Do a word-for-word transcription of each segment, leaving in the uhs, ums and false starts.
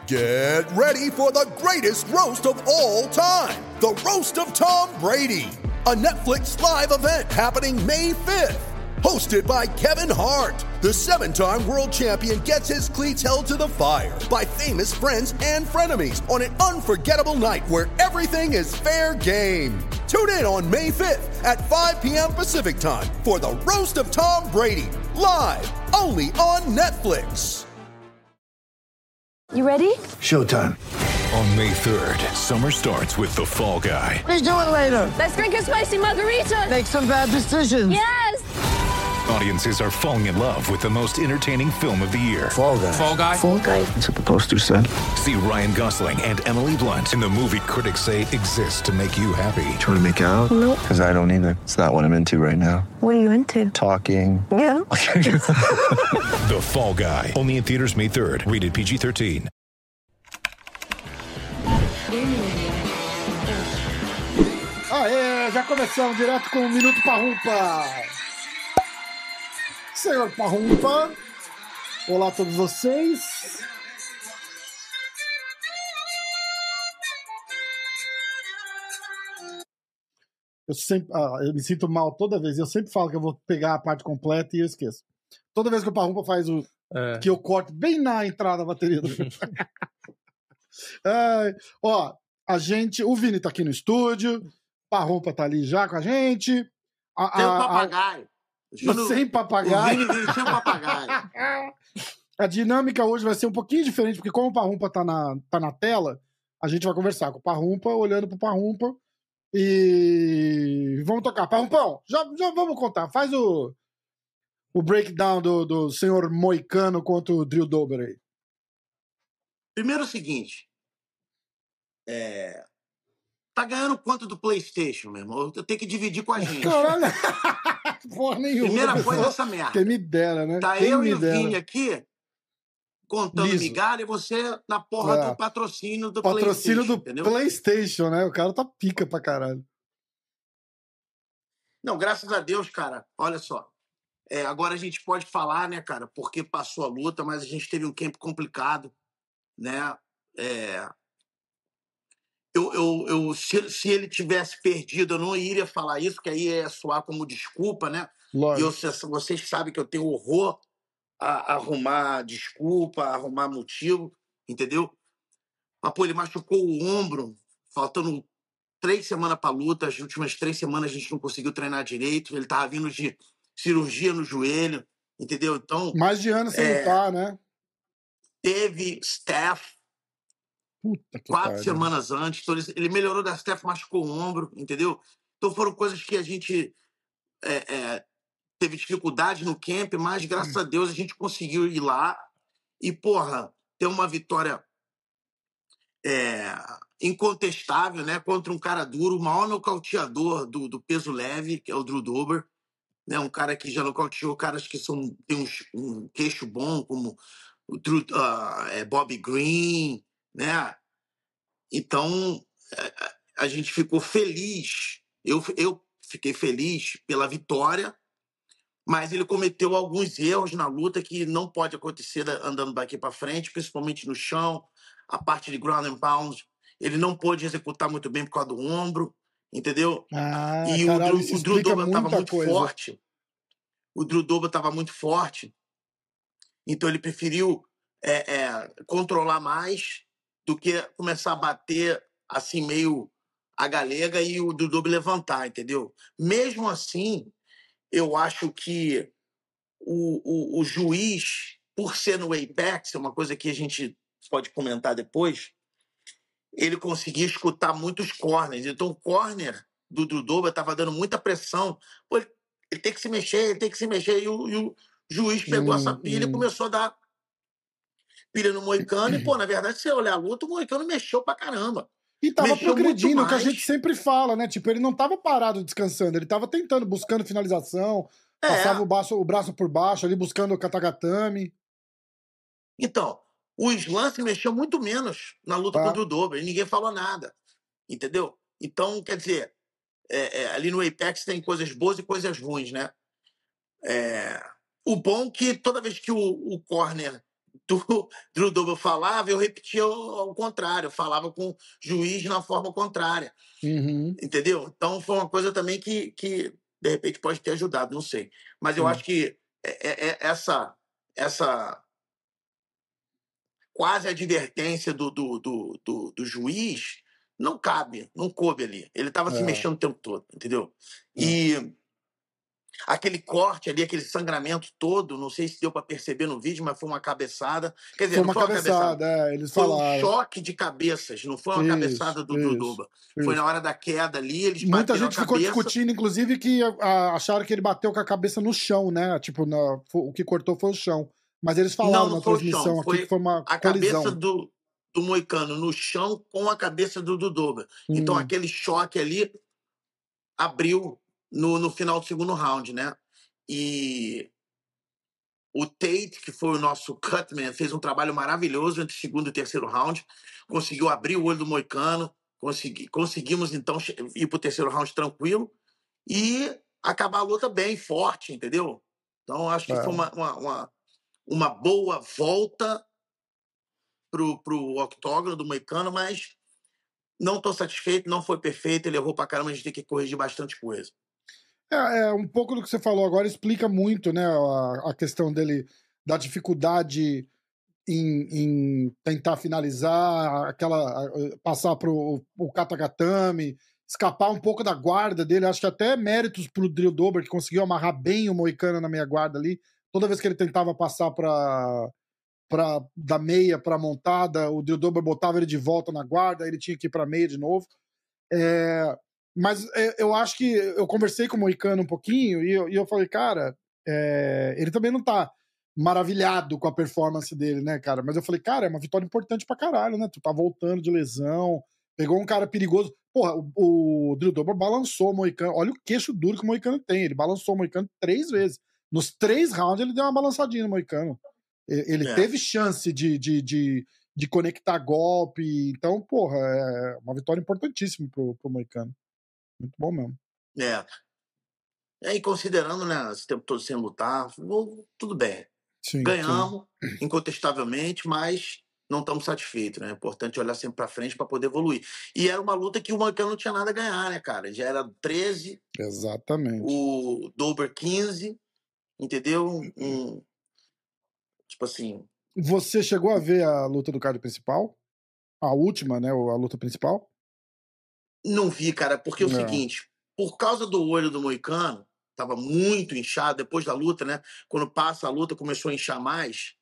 Get ready for the greatest roast of all time, the Roast of Tom Brady, a Netflix live event happening May fifth. Hosted by Kevin Hart, the seven-time world champion gets his cleats held to the fire by famous friends and frenemies on an unforgettable night where everything is fair game. Tune in on May fifth at five p.m. Pacific time for the Roast of Tom Brady, live only on Netflix. You ready? Showtime. On May third, summer starts with The Fall Guy. Let's do it later. Let's drink a spicy margarita. Make some bad decisions. Yes! Audiences are falling in love with the most entertaining film of the year. Fall Guy. Fall Guy? Fall guy. That's what the poster said. See Ryan Gosling and Emily Blunt in the movie critics say exists to make you happy. Trying to make it out? Nope. Because I don't either. It's not what I'm into right now. What are you into? Talking. Yeah. The Fall Guy. Only in theaters May third. Rated P G thirteen. Aê, já começamos direto com o Minuto Parrumpa. Senhor Parrumpa, olá a todos vocês. Eu sempre, ah, eu me sinto mal toda vez. Eu sempre falo que eu vou pegar a parte completa e eu esqueço. Toda vez que o Parrumpa faz o É. que eu corto bem na entrada da bateria do Ai, ó, a gente, o Vini tá aqui no estúdio, Parrumpa tá ali já com a gente. A, Sem o a- a- papagaio. Juro, sem o papagaio. Vini veio sem o papagaio. A dinâmica hoje vai ser um pouquinho diferente, porque como o Parrumpa tá na, tá na tela, a gente vai conversar com o Parrumpa, olhando pro Parrumpa. E vamos tocar. Parrumpão, já, já vamos contar. Faz o, o breakdown do, do senhor Moicano contra o Drew Dober aí. Primeiro é o seguinte. É... Tá ganhando quanto do PlayStation, meu irmão? Eu tenho que dividir com a gente. Caralho! Porra nenhuma. Primeira coisa essa merda. Quem me dera, né? Tá Quem eu me e o dera. Vini aqui contando Liso. migalha e você na porra É. do patrocínio do Patrocínio PlayStation, do entendeu? PlayStation, né? O cara tá pica pra caralho. Não, graças a Deus, cara, olha só. É, agora a gente pode falar, né, cara, porque passou a luta, mas a gente teve um camp complicado, né? É, eu, eu, eu, se, se ele tivesse perdido, eu não iria falar isso, que aí ia soar como desculpa, né? E Lógico. eu, cê- vocês sabem que eu tenho horror a, a arrumar desculpa, a arrumar motivo, entendeu? Mas, pô, ele machucou o ombro, faltando três semanas pra luta. As últimas três semanas a gente não conseguiu treinar direito. Ele tava vindo de cirurgia no joelho, entendeu? Então, Mais de ano sem É. lutar, né? teve staff Puta que quatro pariu. semanas antes. Então, ele- ele melhorou da staff, machucou o ombro, entendeu? Então, foram coisas que a gente é, é, teve dificuldade no camp, mas, graças a Deus, a gente conseguiu ir lá e, porra, ter uma vitória é, incontestável, né? Contra um cara duro, o maior nocauteador do, do peso leve, que é o Drew Dober, né? Um cara que já nocauteou caras que são, tem uns- um queixo bom, como o Drew, ah, é, Bobby Green, né? Então, é, a gente ficou feliz. Eu, eu fiquei feliz pela vitória, mas ele cometeu alguns erros na luta que não pode acontecer da- andando daqui para frente, principalmente no chão, a parte de ground and pound. Ele não pôde executar muito bem por causa do ombro, entendeu? Ah, E caralho, o, isso Drew- o Drew explica Dober estava muita muito coisa. forte. O Drew Dober estava muito forte. Então ele preferiu é, é, controlar mais do que começar a bater assim meio a galega e o Drew Dober levantar, entendeu? Mesmo assim, eu acho que o, o, o juiz, por ser no Apex, é uma coisa que a gente pode comentar depois, ele conseguia escutar muitos corners. Então o corner do Drew Dober estava dando muita pressão. Pô, ele, ele tem que se mexer, ele tem que se mexer. E o, e o juiz pegou Hum, essa pilha hum. e começou a dar pilha no Moicano. E, pô, na verdade, se você olhar a luta, o Moicano mexeu pra caramba. E tava Mexeu progredindo, muito o que a mais. gente sempre fala, né? Tipo, ele não tava parado descansando, ele tava tentando, buscando finalização, É. passava o braço, o braço por baixo ali, buscando o katagatame. Então, o Islam se mexeu muito menos na luta Tá. contra o Dober e ninguém falou nada. Entendeu? Então, quer dizer, é, é, ali no Apex tem coisas boas e coisas ruins, né? É, o bom é que toda vez que o, o corner do Drew Dober falava, eu repetia ao, ao contrário, eu falava com o juiz na forma contrária. Uhum. Entendeu? Então foi uma coisa também que, que de repente pode ter ajudado, não sei. Mas eu Hum. acho que é, é, é essa, essa quase advertência do, do, do, do, do juiz não cabe, não coube ali. Ele estava É. se mexendo o tempo todo, entendeu? É. E aquele corte ali, aquele sangramento todo, não sei se deu para perceber no vídeo, mas foi uma cabeçada. Quer dizer, Foi não uma foi uma cabeçada, cabeçada. é, eles Foi um falaram. choque de cabeças, não foi uma Isso, cabeçada do Drew isso, Dober. isso. Foi na hora da queda ali, eles Muita bateram gente a ficou cabeça. discutindo, inclusive, que a, acharam que ele bateu com a cabeça no chão, né? Tipo, na, o que cortou foi o chão. Mas eles falaram Não, não na foi o transmissão chão, aqui foi que foi uma a colisão. cabeça do, do Moicano no chão com a cabeça do Dober. Hum. Então aquele choque ali abriu no, no final do segundo round, né? E o Tate, que foi o nosso cutman, fez um trabalho maravilhoso entre o segundo e o terceiro round, conseguiu abrir o olho do Moicano, consegui, conseguimos então ir para o terceiro round tranquilo e acabar a luta bem, forte, entendeu? Então acho que É. foi uma, uma, uma, uma boa volta pro, pro octógono do Moicano, mas não estou satisfeito, não foi perfeito, ele errou pra caramba, a gente tem que corrigir bastante coisa. É, é, um pouco do que você falou agora explica muito, né, a, a questão dele, da dificuldade em, em tentar finalizar, aquela, passar pro o katagatame, escapar um pouco da guarda dele. Acho que até méritos pro Drew Dober, que conseguiu amarrar bem o Moicano na meia guarda ali. Toda vez que ele tentava passar pra, pra, da meia pra montada, o Drew Dober botava ele de volta na guarda, ele tinha que ir pra meia de novo. É... Mas eu acho que eu conversei com o Moicano um pouquinho e eu, e eu falei, cara, é, ele também não tá maravilhado com a performance dele, né, cara? Mas eu falei, cara, é uma vitória importante pra caralho, né? Tu tá voltando de lesão, pegou um cara perigoso. Porra, o, o Drew Dober balançou o Moicano. Olha o queixo duro que o Moicano tem. Ele balançou o Moicano três vezes. Nos três rounds ele deu uma balançadinha no Moicano. Ele É. teve chance de, de, de, de conectar golpe. Então, porra, é uma vitória importantíssima pro, pro Moicano. Muito bom mesmo. É. É, e considerando, né, esse tempo todo sem lutar, bom, tudo bem. Sim, Ganhamos, sim. incontestavelmente, mas não estamos satisfeitos, né? É importante olhar sempre pra frente para poder evoluir. E era uma luta que o Moicano não tinha nada a ganhar, né, cara? Já era treze, Exatamente. o Dober quinze, entendeu? Um, tipo assim... Você chegou a ver a luta do card principal? A última, né? A luta principal? Não vi, cara, porque é o Não. seguinte, por causa do olho do Moicano, tava muito inchado depois da luta, né? Quando passa a luta, começou a inchar mais.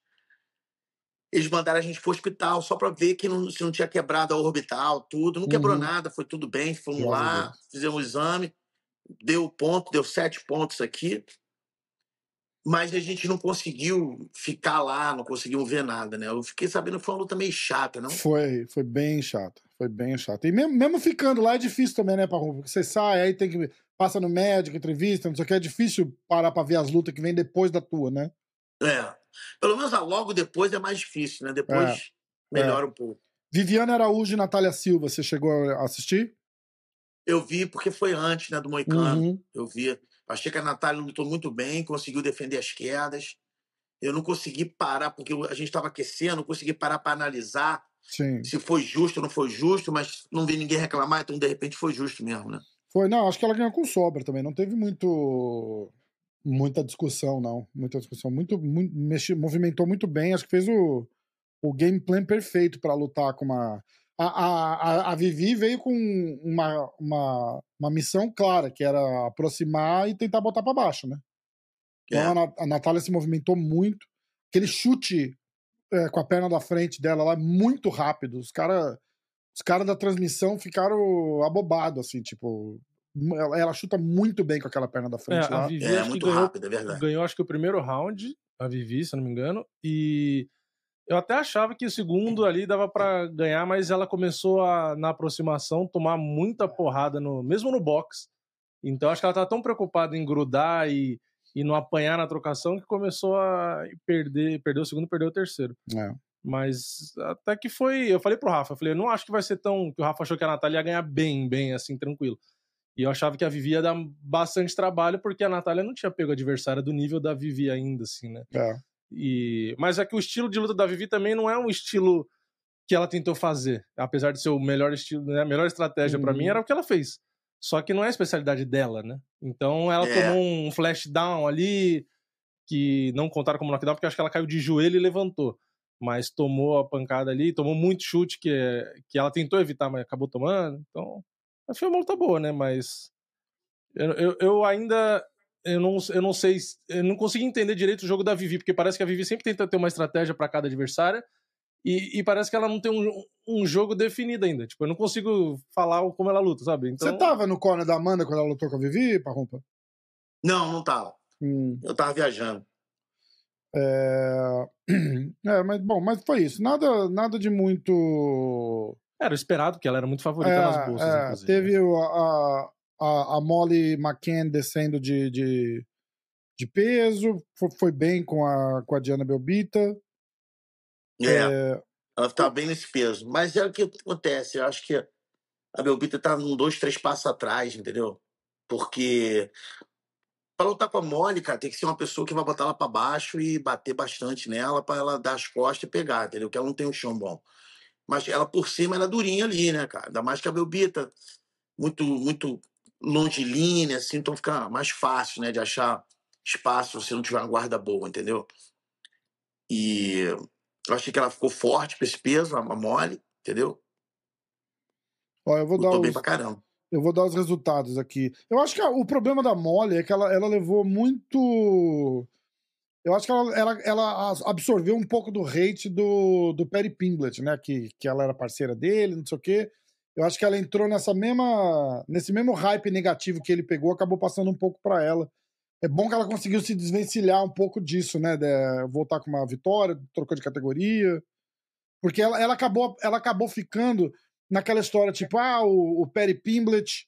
Eles mandaram a gente pro hospital só pra ver que não, se não tinha quebrado a orbital, tudo. Não quebrou Uhum. nada, foi tudo bem. Fomos Graças a lá, Deus. fizemos o exame, deu ponto, deu sete pontos aqui. Mas a gente não conseguiu ficar lá, não conseguiu ver nada, né? Eu fiquei sabendo que foi uma luta meio chata, não? Foi, foi bem chato. Foi bem chato. E mesmo, mesmo ficando lá é difícil também, né, Parrum? Porque você sai, aí tem que. Passa no médico, entrevista, não sei o que. É difícil parar pra ver as lutas que vem depois da tua, né? É. Pelo menos a logo depois é mais difícil, né? Depois É, melhora é. um pouco. Viviane Araújo e Natália Silva, você chegou a assistir? Eu vi porque foi antes, né, do Moicano. Uhum. Eu vi. Achei que a Natália lutou muito bem, conseguiu defender as quedas. Eu não consegui parar, porque a gente estava aquecendo, não consegui parar para analisar Sim. se foi justo ou não foi justo, mas não vi ninguém reclamar, então de repente foi justo mesmo, né? Foi, não, acho que ela ganhou com sobra também. Não teve muito. Muita discussão, não. Muita discussão. Muito, muito mexi, movimentou muito bem. Acho que fez o, o game plan perfeito para lutar com uma. A, a, a Vivi veio com uma, uma, uma missão clara, que era aproximar e tentar botar para baixo, né? Então É. a, a Natália se movimentou muito. Aquele chute é, com a perna da frente dela lá, muito rápido. Os caras os cara da transmissão ficaram abobados, assim, tipo. Ela, ela chuta muito bem com aquela perna da frente É, lá. a Vivi É, acho que muito ganhou, rápido, é verdade. ganhou acho que o primeiro round, a Vivi, se eu não me engano, e eu até achava que o segundo ali dava pra ganhar, mas ela começou a, na aproximação, tomar muita porrada, no, mesmo no box. Então acho que ela tava tão preocupada em grudar e, e não apanhar na trocação que começou a perder, perdeu o segundo, perdeu o terceiro. É. Mas até que foi, eu falei pro Rafa, eu falei, eu não acho que vai ser tão, que o Rafa achou que a Natália ia ganhar bem, bem, assim, tranquilo. E eu achava que a Vivi ia dar bastante trabalho, porque a Natália não tinha pego adversária do nível da Vivi ainda, assim, né? É. E... Mas é que o estilo de luta da Vivi também não é um estilo que ela tentou fazer. Apesar de ser o melhor estilo, né? A melhor estratégia Uhum. pra mim era o que ela fez. Só que não é a especialidade dela, né? Então ela É. tomou um flash down ali, que não contaram como knockdown, porque acho que ela caiu de joelho e levantou. Mas tomou a pancada ali, tomou muito chute que, que ela tentou evitar, mas acabou tomando. Então, foi uma luta boa, né? Mas eu, eu, eu ainda eu não, eu não sei, eu não consigo entender direito o jogo da Vivi, porque parece que a Vivi sempre tenta ter uma estratégia para cada adversária e, e parece que ela não tem um, um jogo definido ainda. Tipo, eu não consigo falar como ela luta, sabe? Então... Você tava no corner da Amanda quando ela lutou com a Vivi, Parrumpa? Não, não tava. Hum. Eu tava viajando. É... é, mas bom, mas foi isso. Nada, nada de muito. Era esperado, porque ela era muito favorita É, nas bolsas, é, inclusive. teve o- a, a, a Molly McCann descendo de, de, de peso, foi, foi bem com a, com a Diana Belbita. É, ela tá bem nesse peso. Mas é o que acontece. Eu acho que a Belbita tá num dois, três passos atrás, entendeu? Porque pra lutar com a Molly, cara, tem que ser uma pessoa que vai botar ela pra baixo e bater bastante nela pra ela dar as costas e pegar, entendeu? Porque ela não tem um chão bom. Mas ela por cima, ela é durinha ali, né, cara? Ainda mais que a Belbita, muito, muito longilínea, assim, então fica mais fácil, né, de achar espaço se não tiver uma guarda boa, entendeu? E eu achei que ela ficou forte pra esse peso, a Molly, entendeu? Ó, eu vou dar Lutou bem os, pra caramba. eu vou dar os resultados aqui. Eu acho que a- o problema da Molly é que ela, ela levou muito. Eu acho que ela, ela, ela absorveu um pouco do hate do, do Perry Pimblett, né? Que, que ela era parceira dele, não sei o quê. Eu acho que ela entrou nessa mesma, nesse mesmo hype negativo que ele pegou, acabou passando um pouco pra ela. É bom que ela conseguiu se desvencilhar um pouco disso, né? De voltar com uma vitória, trocou de categoria. Porque ela, ela, acabou, ela acabou ficando naquela história, tipo, ah, o, o Perry Pimblett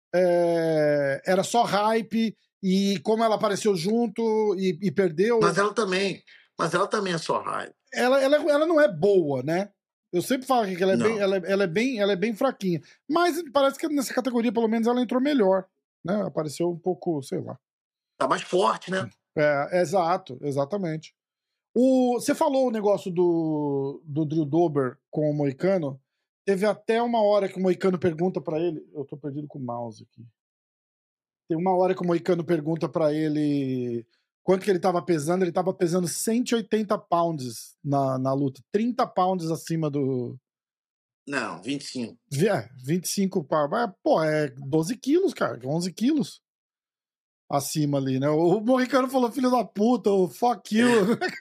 é, era só hype, e como ela apareceu junto e, e perdeu. Mas ela também. Mas ela também é só raiva. Ela, ela, ela não é boa, né? Eu sempre falo que ela é, Não. bem, ela, é- ela, é bem, ela é bem fraquinha. Mas parece que nessa categoria, pelo menos, ela entrou melhor. Né? Apareceu um pouco, sei lá. Tá mais forte, né? É, exato, exatamente. O, você falou o negócio do, do Drew Dober com o Moicano. Teve até uma hora que o Moicano pergunta pra ele. Eu tô perdido com o mouse aqui. Tem uma hora que o Moicano pergunta pra ele quanto que ele tava pesando. Ele tava pesando cento e oitenta pounds na, na luta. trinta pounds acima do. Não, vinte e cinco. É, vinte e cinco pounds. Pô, é doze quilos, cara. onze quilos acima ali, né? O Moicano falou, filho da puta, o fuck you.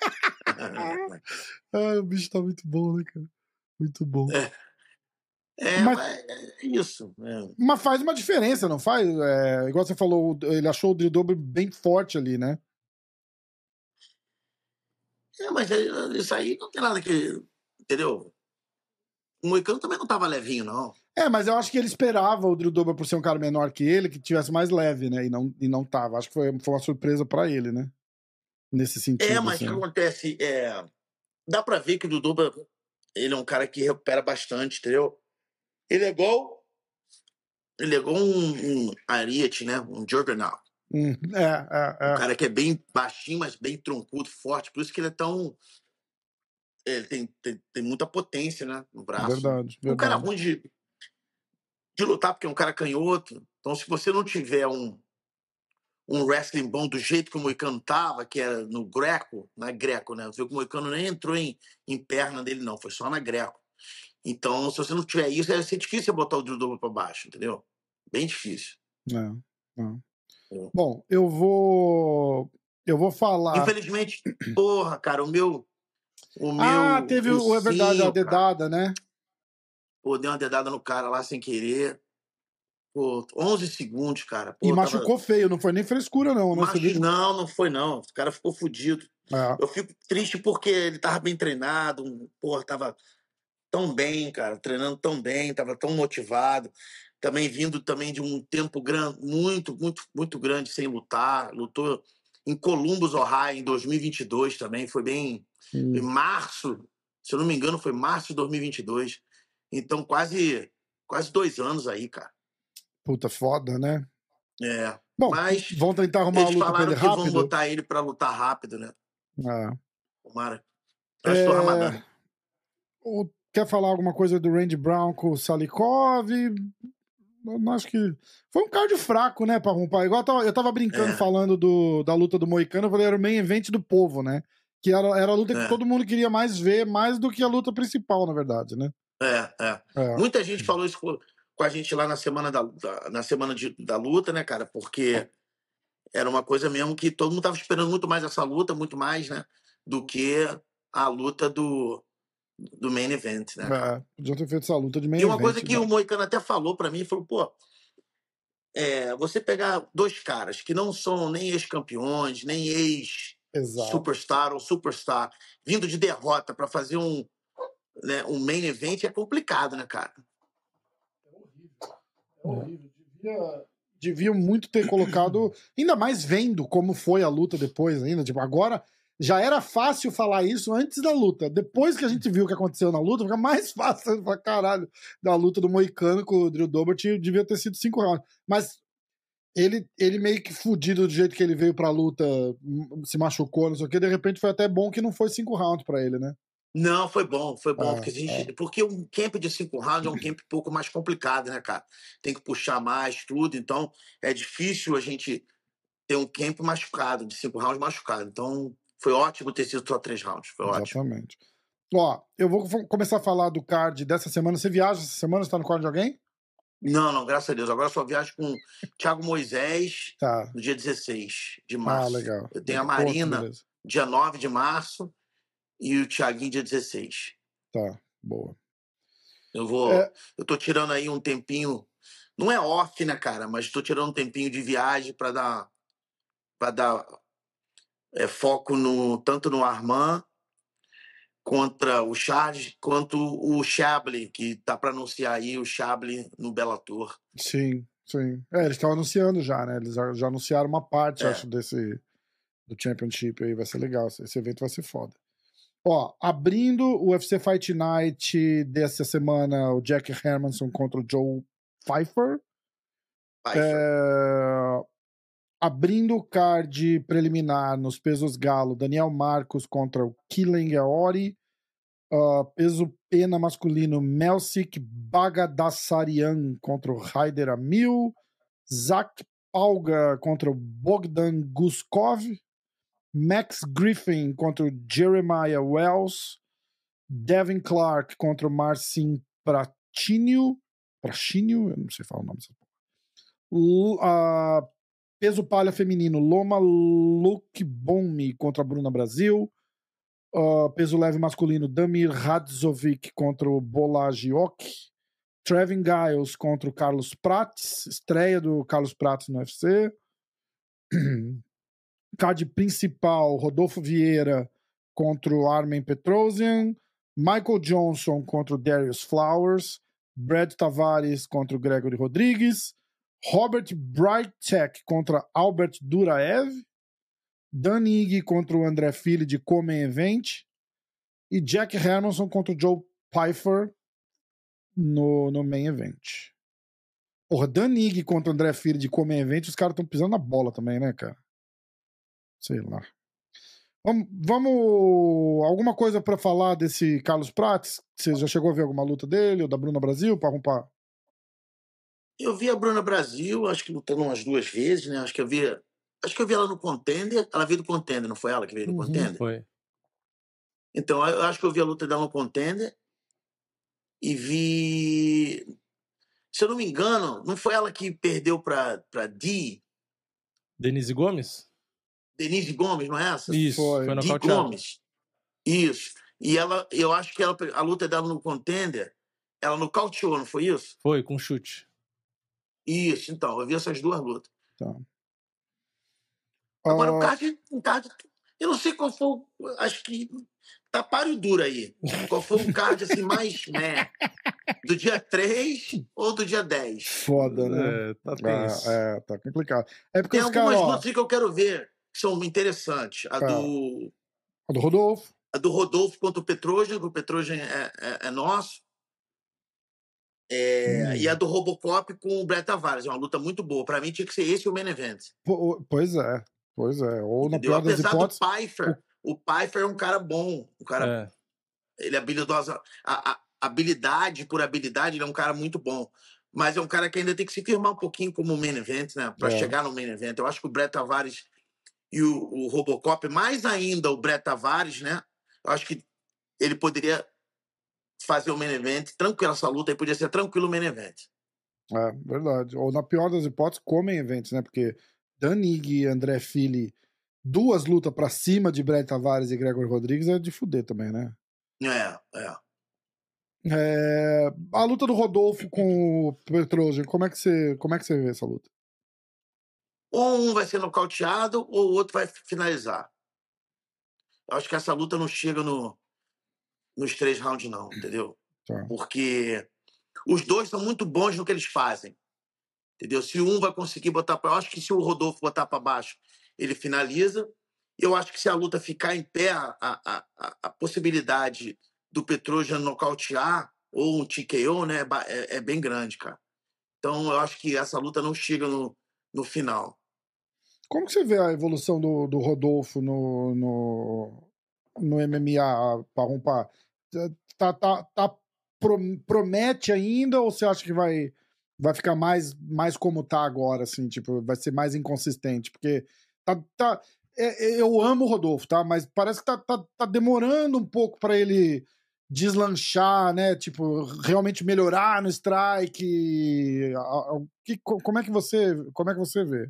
Ai, o bicho tá muito bom, né, cara? Muito bom. É, é, Mas- mas é isso. É. Mas faz uma diferença, não faz? É, igual você falou, ele achou o Drew Dober bem forte ali, né? É, mas é, isso aí não tem nada que. Entendeu? O Moicano também não tava levinho, não. É, mas eu acho que ele esperava o Drew Dober por ser um cara menor que ele, que tivesse mais leve, né? E não, e não tava. Acho que foi, foi uma surpresa pra ele, né? Nesse sentido. É, mas o assim. que acontece? É, dá pra ver que o Duduba, ele é um cara que recupera bastante, entendeu? Ele é igual. Ele é igual um, um Ariete, né? Um Juggernaut. Hum, é, é, é. Um cara que é bem baixinho, mas bem troncudo, forte. Por isso que ele é tão. Ele tem, tem, tem muita potência, né? No braço. Verdade, Um cara verdade. ruim de, de lutar, porque é um cara canhoto. Então, se você não tiver um, um wrestling bom do jeito que o Moicano tava, que era no Greco, na Greco, né? Você viu que o Moicano nem entrou em, em perna dele, não. Foi só na Greco. Então, se você não tiver isso, vai ser difícil botar o Drew Dober pra baixo, entendeu? Bem difícil. É, é. É. Bom, eu vou. Eu vou falar. Infelizmente, porra, cara, o meu. O meu. Ah, teve o. É verdade, a ursinho, cara. dedada, né? Pô, dei uma dedada no cara lá sem querer. Pô, onze segundos, cara. Pô, E tava- machucou feio, não foi nem frescura, não, né? Você Machu... viu? Não, não foi não. O cara ficou fudido. É. Eu fico triste porque ele tava bem treinado, um- porra, tava tão bem, cara, treinando tão bem, tava tão motivado. Também vindo também de um tempo grande, muito, muito, muito grande sem lutar. Lutou em Columbus, Ohio, em dois mil e vinte e dois também. Foi bem... Hum. Em março, se eu não me engano, foi março de dois mil e vinte e dois. Então, quase, quase dois anos aí, cara. Puta foda, né? É. Bom, Mas vão tentar arrumar uma eles luta pra falaram ele que vão rápido. botar ele pra lutar rápido, né? É. Tomara. Antes do É, Ramadã. o- Quer falar alguma coisa do Randy Brown com o Salikov? Eu acho que foi um card fraco, né, pra rompar. Igual eu tava, eu tava brincando É. falando do, da luta do Moicano, eu falei, era o main event do povo, né? Que era, era a luta que É. todo mundo queria mais ver, mais do que a luta principal, na verdade, né? É, é. É. Muita gente falou isso com, com a gente lá na semana, da, da- na semana de- da luta, né, cara? Porque era uma coisa mesmo que todo mundo tava esperando muito mais essa luta, muito mais, né? Do que a luta do, do main event, né? cara? É, podia ter feito essa luta de main E uma event, coisa que né? o Moicano até falou pra mim, falou, pô, é, você pegar dois caras que não são nem ex-campeões, nem ex-superstar Exato. ou superstar, vindo de derrota pra fazer um, né, um main event é complicado, né, cara? É horrível. Devia, deviam muito ter colocado, ainda mais vendo como foi a luta depois ainda. Tipo, agora já era fácil falar isso antes da luta. Depois que a gente viu o que aconteceu na luta, fica mais fácil pra caralho da luta do Moicano com o Drew Dober. Devia ter sido cinco rounds. Mas ele, ele meio que fudido do jeito que ele veio pra luta, se machucou, não sei o que, de repente foi até bom que não foi cinco rounds pra ele, né? Não, foi bom, foi bom, Ah, porque, a gente, ah. porque um camp de cinco rounds é um camp um pouco mais complicado, né, cara? Tem que puxar mais tudo, então é difícil a gente ter um camp machucado, de cinco rounds machucado. Então foi ótimo ter sido só três rounds, foi ótimo. Exatamente. Ó, eu vou f- começar a falar do card dessa semana. Você viaja essa semana? Você tá no card de alguém? Não, não, graças a Deus. Agora eu só viajo com Thiago Moisés Tá. no dia dezesseis de Ah, março. legal. Eu tenho a Legal. Outro, Marina beleza. dia nove de março e o Thiaguinho dia dezesseis. Tá, boa. Eu vou. É. Eu tô tirando aí um tempinho. Não é off, né, cara? Mas tô tirando um tempinho de viagem para dar. para dar é, foco no, tanto no Arman contra o Charles, quanto o Chablis, que tá para anunciar aí o Chablis no Bellator. Sim, sim. É, eles estão anunciando já, né? Eles já, já anunciaram uma parte, É. acho, desse do Championship aí. Vai ser legal. Esse evento vai ser foda. Ó, abrindo o U F C Fight Night dessa semana, o Jack Hermanson contra o Joe Pfeiffer. Vai, É, abrindo o card preliminar nos pesos galo, Daniel Marcos contra o Killen Aori. Uh, peso pena masculino, Melsik Bagdasaryan contra o Haider Amil. Zach Pauga contra o Bogdan Guskov. Max Griffin contra o Jeremiah Wells. Devin Clark contra o Marcin Pratinho. Pratinho? Eu não sei falar o nome dessa porra. Uh, peso palha feminino, Loma Lukbomi contra a Bruna Brasil. Uh, peso leve masculino, Damir Radzovic contra o Bolagiok. Trevin Giles contra o Carlos Prates. Estreia do Carlos Prates no U F C. Card principal, Rodolfo Vieira contra o Armen Petrosian. Michael Johnson contra o Darius Flowers. Brad Tavares contra o Gregory Rodrigues. Robert Brightek contra Albert Duraev. Dan Ige contra o André Fili de Come Event. E Jack Hermanson contra o Joe Pfeiffer no, no Main Event. Porra, Dan Ige contra o André Fili de Come Event, os caras estão pisando na bola também, né, cara? Sei lá. Vamos, vamos alguma coisa pra falar desse Carlos Prates? Você já chegou a ver alguma luta dele ou da Bruna Brasil pra rompar? Eu vi a Bruna Brasil, acho que lutando umas duas vezes, né? Acho que eu vi, acho que eu vi ela no Contender. Ela veio do Contender, não foi ela que veio do Uhum. Contender? Foi. Então, eu acho que eu vi a luta dela no Contender e vi... Se eu não me engano, não foi ela que perdeu pra, pra Dee? Denise Gomes? Denise Gomes, não é essa? Isso, Foi. foi, Dee nocauteado. Gomes. Isso. E ela, eu acho que ela, a luta dela no Contender, ela nocauteou, não foi isso? Foi, com chute. Isso, então, eu vi essas duas lutas. Tá. Agora, Ah, o card, o card, eu não sei qual foi, o- acho que tá páreo duro aí. Qual foi o card, assim, mais, né, do dia três ou do dia dez? foda, né? É, tá tenso. Ah, é, tá complicado. É porque Tem os caras, algumas ó, lutas que eu quero ver, que são interessantes. A Ah. do, a do Rodolfo. a do Rodolfo contra o Petrosian, que o Petrosian é, é, é nosso. É, Hum. E a do Robocop com o Brett Tavares. É uma luta muito boa. Pra mim, tinha que ser esse o main event. Po- Pois é, pois é. Ou na Entendeu? pior das Apesar do hipóteses, Pfeiffer, O Pfeiffer é um cara bom, um cara... É. Ele é habilidoso. A, a habilidade por habilidade, ele é um cara muito bom. Mas é um cara que ainda tem que se firmar um pouquinho como main event, né? Pra É. chegar no main event. Eu acho que o Brett Tavares e o, o Robocop, mais ainda o Brett Tavares, né? Eu acho que ele poderia fazer o main event, tranquilo essa luta, aí podia ser tranquilo o main event. É, verdade. Ou na pior das hipóteses, comem eventos, né? Porque Danig e André Fili, duas lutas pra cima de Brett Tavares e Gregor Rodrigues é de fuder também, né? É, é. É, a luta do Rodolfo com o Petrosian, como é que você, como é que você vê essa luta? Ou um vai ser nocauteado, ou o outro vai finalizar. Eu acho que essa luta não chega no, nos três rounds, não, entendeu? Tá. Porque os dois são muito bons no que eles fazem. Entendeu? Se um vai conseguir botar para... Eu acho que se o Rodolfo botar para baixo, ele finaliza. Eu acho que se a luta ficar em pé, a, a, a, a possibilidade do Petrosian nocautear ou um T K O, né, é, é bem grande, cara. Então, eu acho que essa luta não chega no, no final. Como que você vê a evolução do, do Rodolfo no, no, no M M A, Parrumpa? Tá, tá, tá, promete ainda ou você acha que vai, vai ficar mais, mais como tá agora, assim, tipo, vai ser mais inconsistente? Porque tá, tá, é, eu amo o Rodolfo, tá? Mas parece que tá, tá, tá demorando um pouco pra ele deslanchar, né? Tipo, realmente melhorar no strike. Que, como é que você, como é que você vê?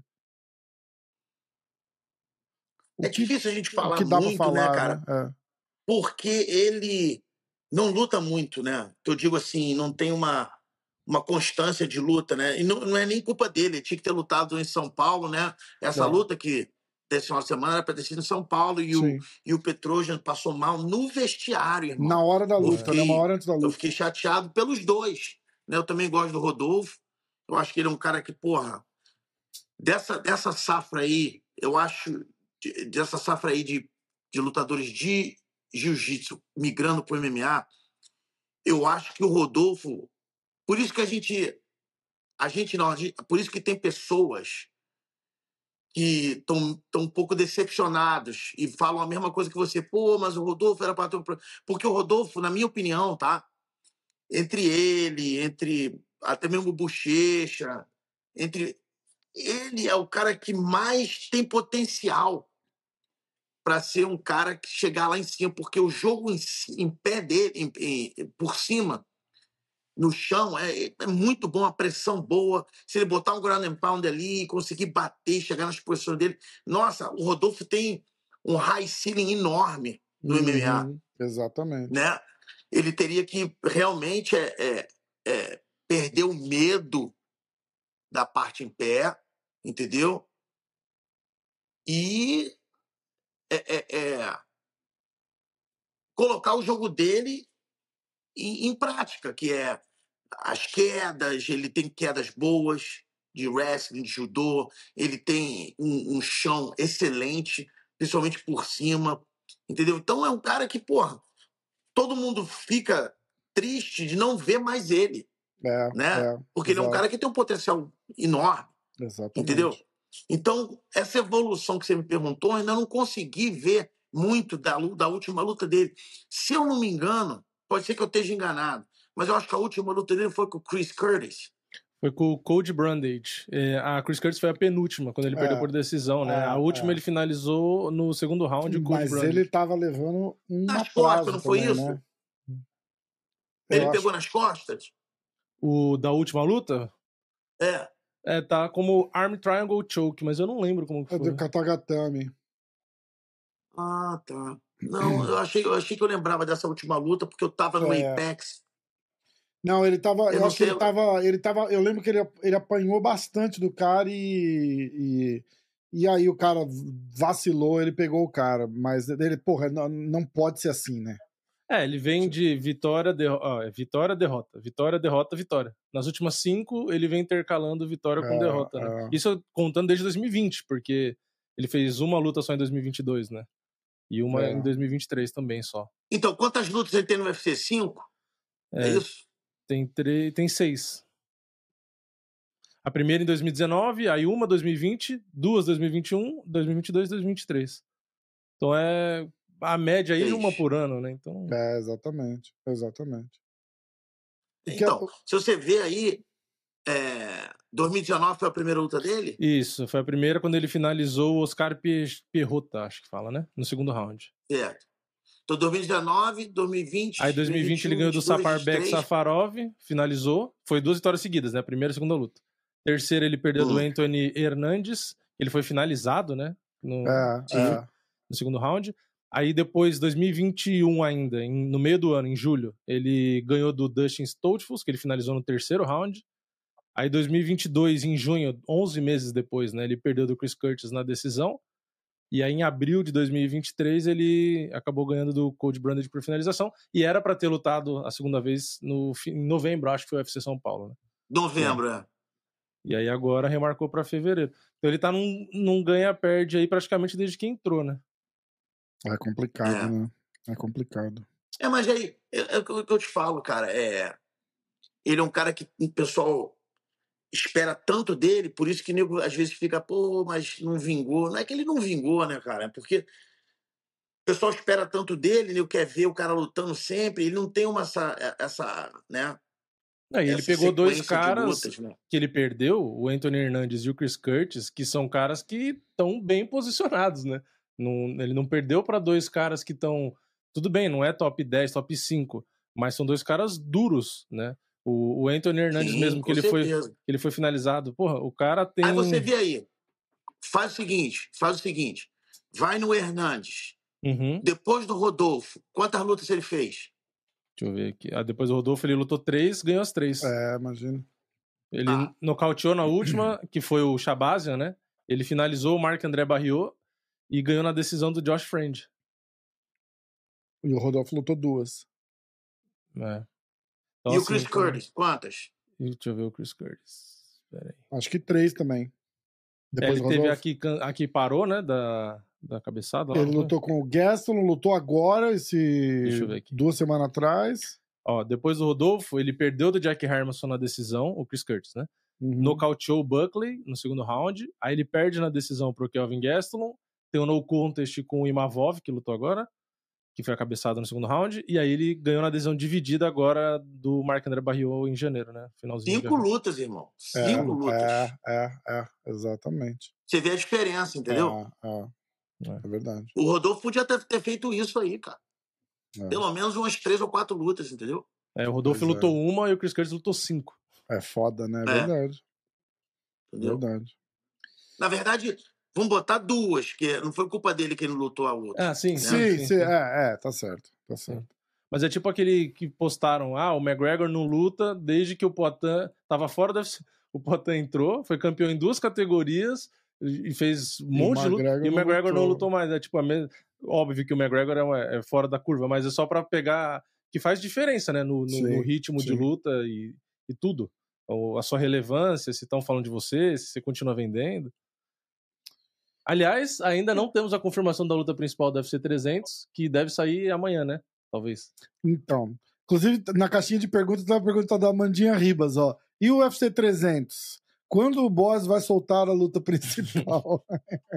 É difícil a gente falar que dá muito, pra falar, né, cara? Né? É. Porque ele não luta muito, né? Eu digo assim, não tem uma, uma constância de luta, né? E não, não é nem culpa dele, ele tinha que ter lutado em São Paulo, né? Essa É. luta que desse final de semana era pra ter sido em São Paulo e o, e o Petrosian passou mal no vestiário, irmão. Na hora da luta, fiquei, né? Uma hora antes da luta. Eu fiquei chateado pelos dois, né? Eu também gosto do Rodolfo. Eu acho que ele é um cara que, porra, dessa, dessa safra aí, eu acho, de, dessa safra aí de, de lutadores de jiu-jitsu migrando pro M M A, eu acho que o Rodolfo, por isso que a gente, a gente não, a gente, por isso que tem pessoas que estão um pouco decepcionados e falam a mesma coisa que você, pô, mas o Rodolfo era para ter um... Porque o Rodolfo, na minha opinião, tá? Entre ele, entre até mesmo o Bochecha, entre... ele é o cara que mais tem potencial para ser um cara que chegar lá em cima, porque o jogo em, em pé dele, em, em, por cima, no chão, é, é muito bom, a pressão boa. Se ele botar um ground and pound ali e conseguir bater, chegar nas posições dele... Nossa, o Rodolfo tem um high ceiling enorme no uhum, M M A. Exatamente. Né? Ele teria que realmente é, é, é, perder o medo da parte em pé, entendeu? E é, é, é, colocar o jogo dele em, em prática, que é as quedas, ele tem quedas boas de wrestling, de judô, ele tem um, um chão excelente, principalmente por cima, entendeu? Então é um cara que, porra, todo mundo fica triste de não ver mais ele, é, né? É, porque ele é um cara que tem um potencial enorme, exatamente. Entendeu? Então, essa evolução que você me perguntou, eu ainda não consegui ver muito da, da última luta dele. Se eu não me engano, pode ser que eu esteja enganado, mas eu acho que a última luta dele foi com o Chris Curtis. Foi com o Cody Brundage. É, a Chris Curtis foi a penúltima, quando ele É, perdeu por decisão, né? é, a última é. ele finalizou no segundo round, o Cody Mas Brundage. ele tava levando um Nas atraso costas, não foi também, isso? né? Ele Eu pegou acho- nas costas? O da última luta? É. É, tá como Arm Triangle Choke, mas eu não lembro como que É foi. do Katagatame. Ah, tá. Não, eu achei, eu achei que eu lembrava dessa última luta, porque eu tava no É. Apex. Não, ele tava. Eu Eu, não acho que sei, ele tava. Ele tava. Eu lembro que ele, ele apanhou bastante do cara e, e. E aí o cara vacilou, ele pegou o cara. Mas ele, porra, não, não pode ser assim, né? É, ele vem de vitória, derro... ó, é vitória, derrota, vitória, derrota, vitória. Nas últimas cinco, ele vem intercalando vitória com É, derrota, né? é. Isso contando desde dois mil e vinte, porque ele fez uma luta só em dois mil e vinte e dois, né? E uma É. em dois mil e vinte e três também só. Então, quantas lutas ele tem no U F C? Cinco? É, É, isso? Tem, tre... tem seis. A primeira em dois mil e dezenove, aí uma em dois mil e vinte, duas em dois mil e vinte e um, dois mil e vinte e dois e dois mil e vinte e três. Então é a média aí é Três. uma por ano, né? Então, É, exatamente. Exatamente. E que Então, é- se você vê aí, é, dois mil e dezenove foi a primeira luta dele? isso, foi a primeira quando ele finalizou o Oscar Pe- Perrota, acho que fala, né? No segundo round. Certo. Então, dois mil e dezenove, dois mil e vinte, Aí, dois mil e vinte, ele ganhou do Saparbek vinte e três. Safarov, finalizou. Foi duas vitórias seguidas, né? Primeira e segunda luta. Terceira, ele perdeu do Hum. Anthony Hernandes. Ele foi finalizado, né? No, É, Sim. é. no segundo round. Aí, depois, dois mil e vinte e um ainda, em- no meio do ano, em julho, ele ganhou do Dustin Stoltzfus, que ele finalizou no terceiro round. Aí, dois mil e vinte e dois, em junho, onze meses depois, né? Ele perdeu do Chris Curtis na decisão. E aí, em abril de dois mil e vinte e três, ele acabou ganhando do Cody Brandage por finalização. E era pra ter lutado a segunda vez no, fi- em novembro, acho que foi o U F C São Paulo, né? Novembro, é. E aí agora remarcou pra fevereiro. Então ele tá num, num ganha-perde aí praticamente desde que entrou, né? É complicado, É. né? É complicado. É, mas aí, é, é o que eu te falo, cara. É, ele é um cara que o pessoal espera tanto dele, por isso que o nego às vezes fica, pô, mas não vingou. Não é que ele não vingou, né, cara? É porque o pessoal espera tanto dele, ele quer ver o cara lutando sempre, ele não tem uma essa, essa né? Aí ele essa pegou dois sequência de caras lutas, né? que ele perdeu, o Anthony Hernandes e o Chris Curtis, que são caras que estão bem posicionados, né? Não, ele não perdeu pra dois caras que estão. Tudo bem, não é top dez, top cinco, mas são dois caras duros, né? O, o Anthony Hernandes Sim, mesmo, com que ele foi, certeza. ele foi finalizado. Porra, o cara tem. Aí você vê aí, faz o seguinte, faz o seguinte, vai no Hernandes, Uhum. depois do Rodolfo, quantas lutas ele fez? Deixa eu ver aqui. Ah, depois do Rodolfo ele lutou três, ganhou as três. É, imagina. Ele Ah. nocauteou na última, que foi o Shabazian, né? Ele finalizou o Marc-André Barriot e ganhou na decisão do Josh Friend. E o Rodolfo lutou duas. É. E o Chris então- Curtis, quantas? Deixa eu ver o Chris Curtis. Pera aí. Acho que três também. É, Depois ele do teve Rodolfo. aqui, can- aqui parou, né? Da, da cabeçada lá. Ele não foi? lutou com o Gaston, lutou agora, esse... Deixa eu ver aqui. duas semanas atrás. Ó, depois do Rodolfo, ele perdeu do Jack Hermanson na decisão, o Chris Curtis, né? Uhum. Nocauteou o Buckley no segundo round. Aí ele perde na decisão pro Kelvin Gastelum. Tem um no contest com o Imavov, que lutou agora, que foi a cabeçada no segundo round. E aí ele ganhou na decisão dividida agora do Marc-André Barriot em janeiro, né? Finalzinho de Cinco abril. lutas, irmão. É, Cinco lutas. É, é, é, exatamente. Você vê a diferença, entendeu? É, é, É. é verdade. O Rodolfo podia ter, ter feito isso aí, cara. É, Pelo menos umas três ou quatro lutas, entendeu? É, o Rodolfo Pois é. lutou uma e o Chris Curtis lutou cinco. é foda, né? É É. verdade. Entendeu? Verdade. Na verdade, vamos botar duas, que não foi culpa dele que ele lutou a outra. Ah, sim, Né? Sim, sim, sim, é, é, tá certo. Tá certo. Mas é tipo aquele que postaram, ah, o McGregor não luta desde que o Poatan tava fora da U F C. O Poatan entrou, foi campeão em duas categorias e fez um monte de luta. McGregor E o não McGregor não lutou. lutou mais. É tipo, a me... óbvio que o McGregor é, uma- é fora da curva, mas é só pra pegar... Que faz diferença, né? No, no- Sim, no ritmo de sim. luta e, e tudo. Ou a sua relevância, se estão falando de você, se você continua vendendo. Aliás, ainda não temos a confirmação da luta principal do U F C trezentos, que deve sair amanhã, né? Talvez. Então, inclusive, na caixinha de perguntas, tem uma pergunta da Amandinha Ribas, ó. E o U F C trezentos? Quando o boss vai soltar a luta principal?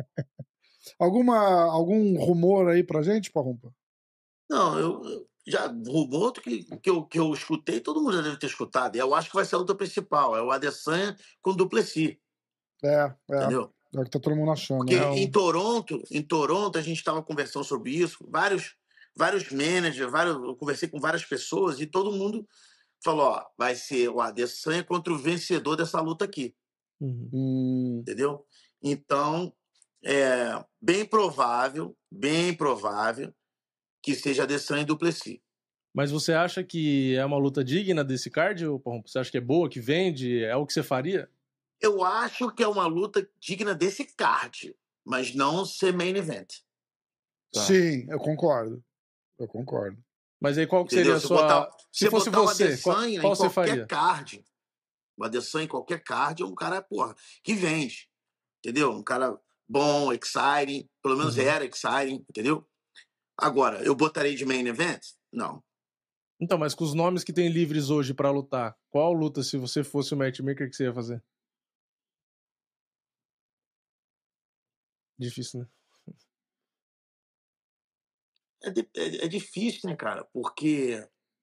Alguma, algum rumor aí pra gente, Parrumpa? Não, eu, eu já rumor que, que, eu, que eu escutei, todo mundo já deve ter escutado. Eu acho que vai ser a luta principal. É o Adesanya com o Duplessis, É, é. entendeu? É o que tá todo mundo achando. Porque né? em Toronto, em Toronto, a gente estava conversando sobre isso, vários, vários managers, vários, eu conversei com várias pessoas e todo mundo falou, ó, vai ser o Adesanya contra o vencedor dessa luta aqui, Uhum. Hum, entendeu? Então, é bem provável, bem provável que seja Adesanya e Duplessis. Mas você acha que é uma luta digna desse card, ou Parrumpa? Você acha que é boa, que vende? É o que você faria? Eu acho que é uma luta digna desse card, mas não ser main event. Tá. Sim, eu concordo. Eu concordo. Mas aí qual que Entendeu? seria a Se sua... botar, Se se fosse botar você, o Adesanya qual, qual em você qualquer faria? card, o Adesanya em qualquer card é um cara, porra, que vende. Entendeu? Um cara bom, exciting, pelo menos Uhum. era exciting, entendeu? Agora, eu botarei de main event? Não. Então, mas com os nomes que tem livres hoje pra lutar, qual luta, se você fosse o matchmaker, que você ia fazer? Difícil, né? é, de- é- é difícil, né, cara? Porque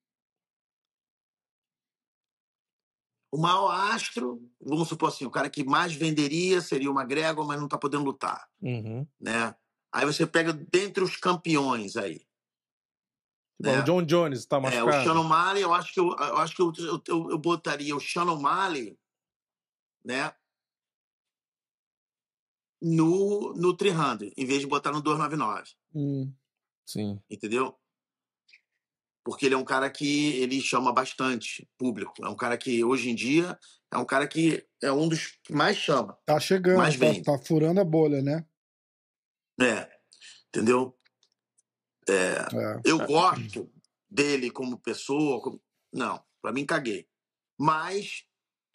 o maior astro, vamos supor assim, o cara que mais venderia seria o McGregor, mas não tá podendo lutar, Uhum. né? Aí você pega dentre os campeões aí, Bom, né? o John Jones tá É, o machucado? Sean O'Malley, eu acho que eu, eu acho que eu, eu, eu- eu botaria o Sean O'Malley, né? No, no trezentos, em vez de botar no duzentos e noventa e nove, Hum. Sim. entendeu? Porque ele é um cara que ele chama bastante público. É um cara que, hoje em dia, é um cara que é um dos que mais chama, Tá chegando, mais tá, vende. tá furando a bolha, né? É, entendeu? É, É. eu gosto dele como pessoa. como- Não, pra mim, caguei. Mas,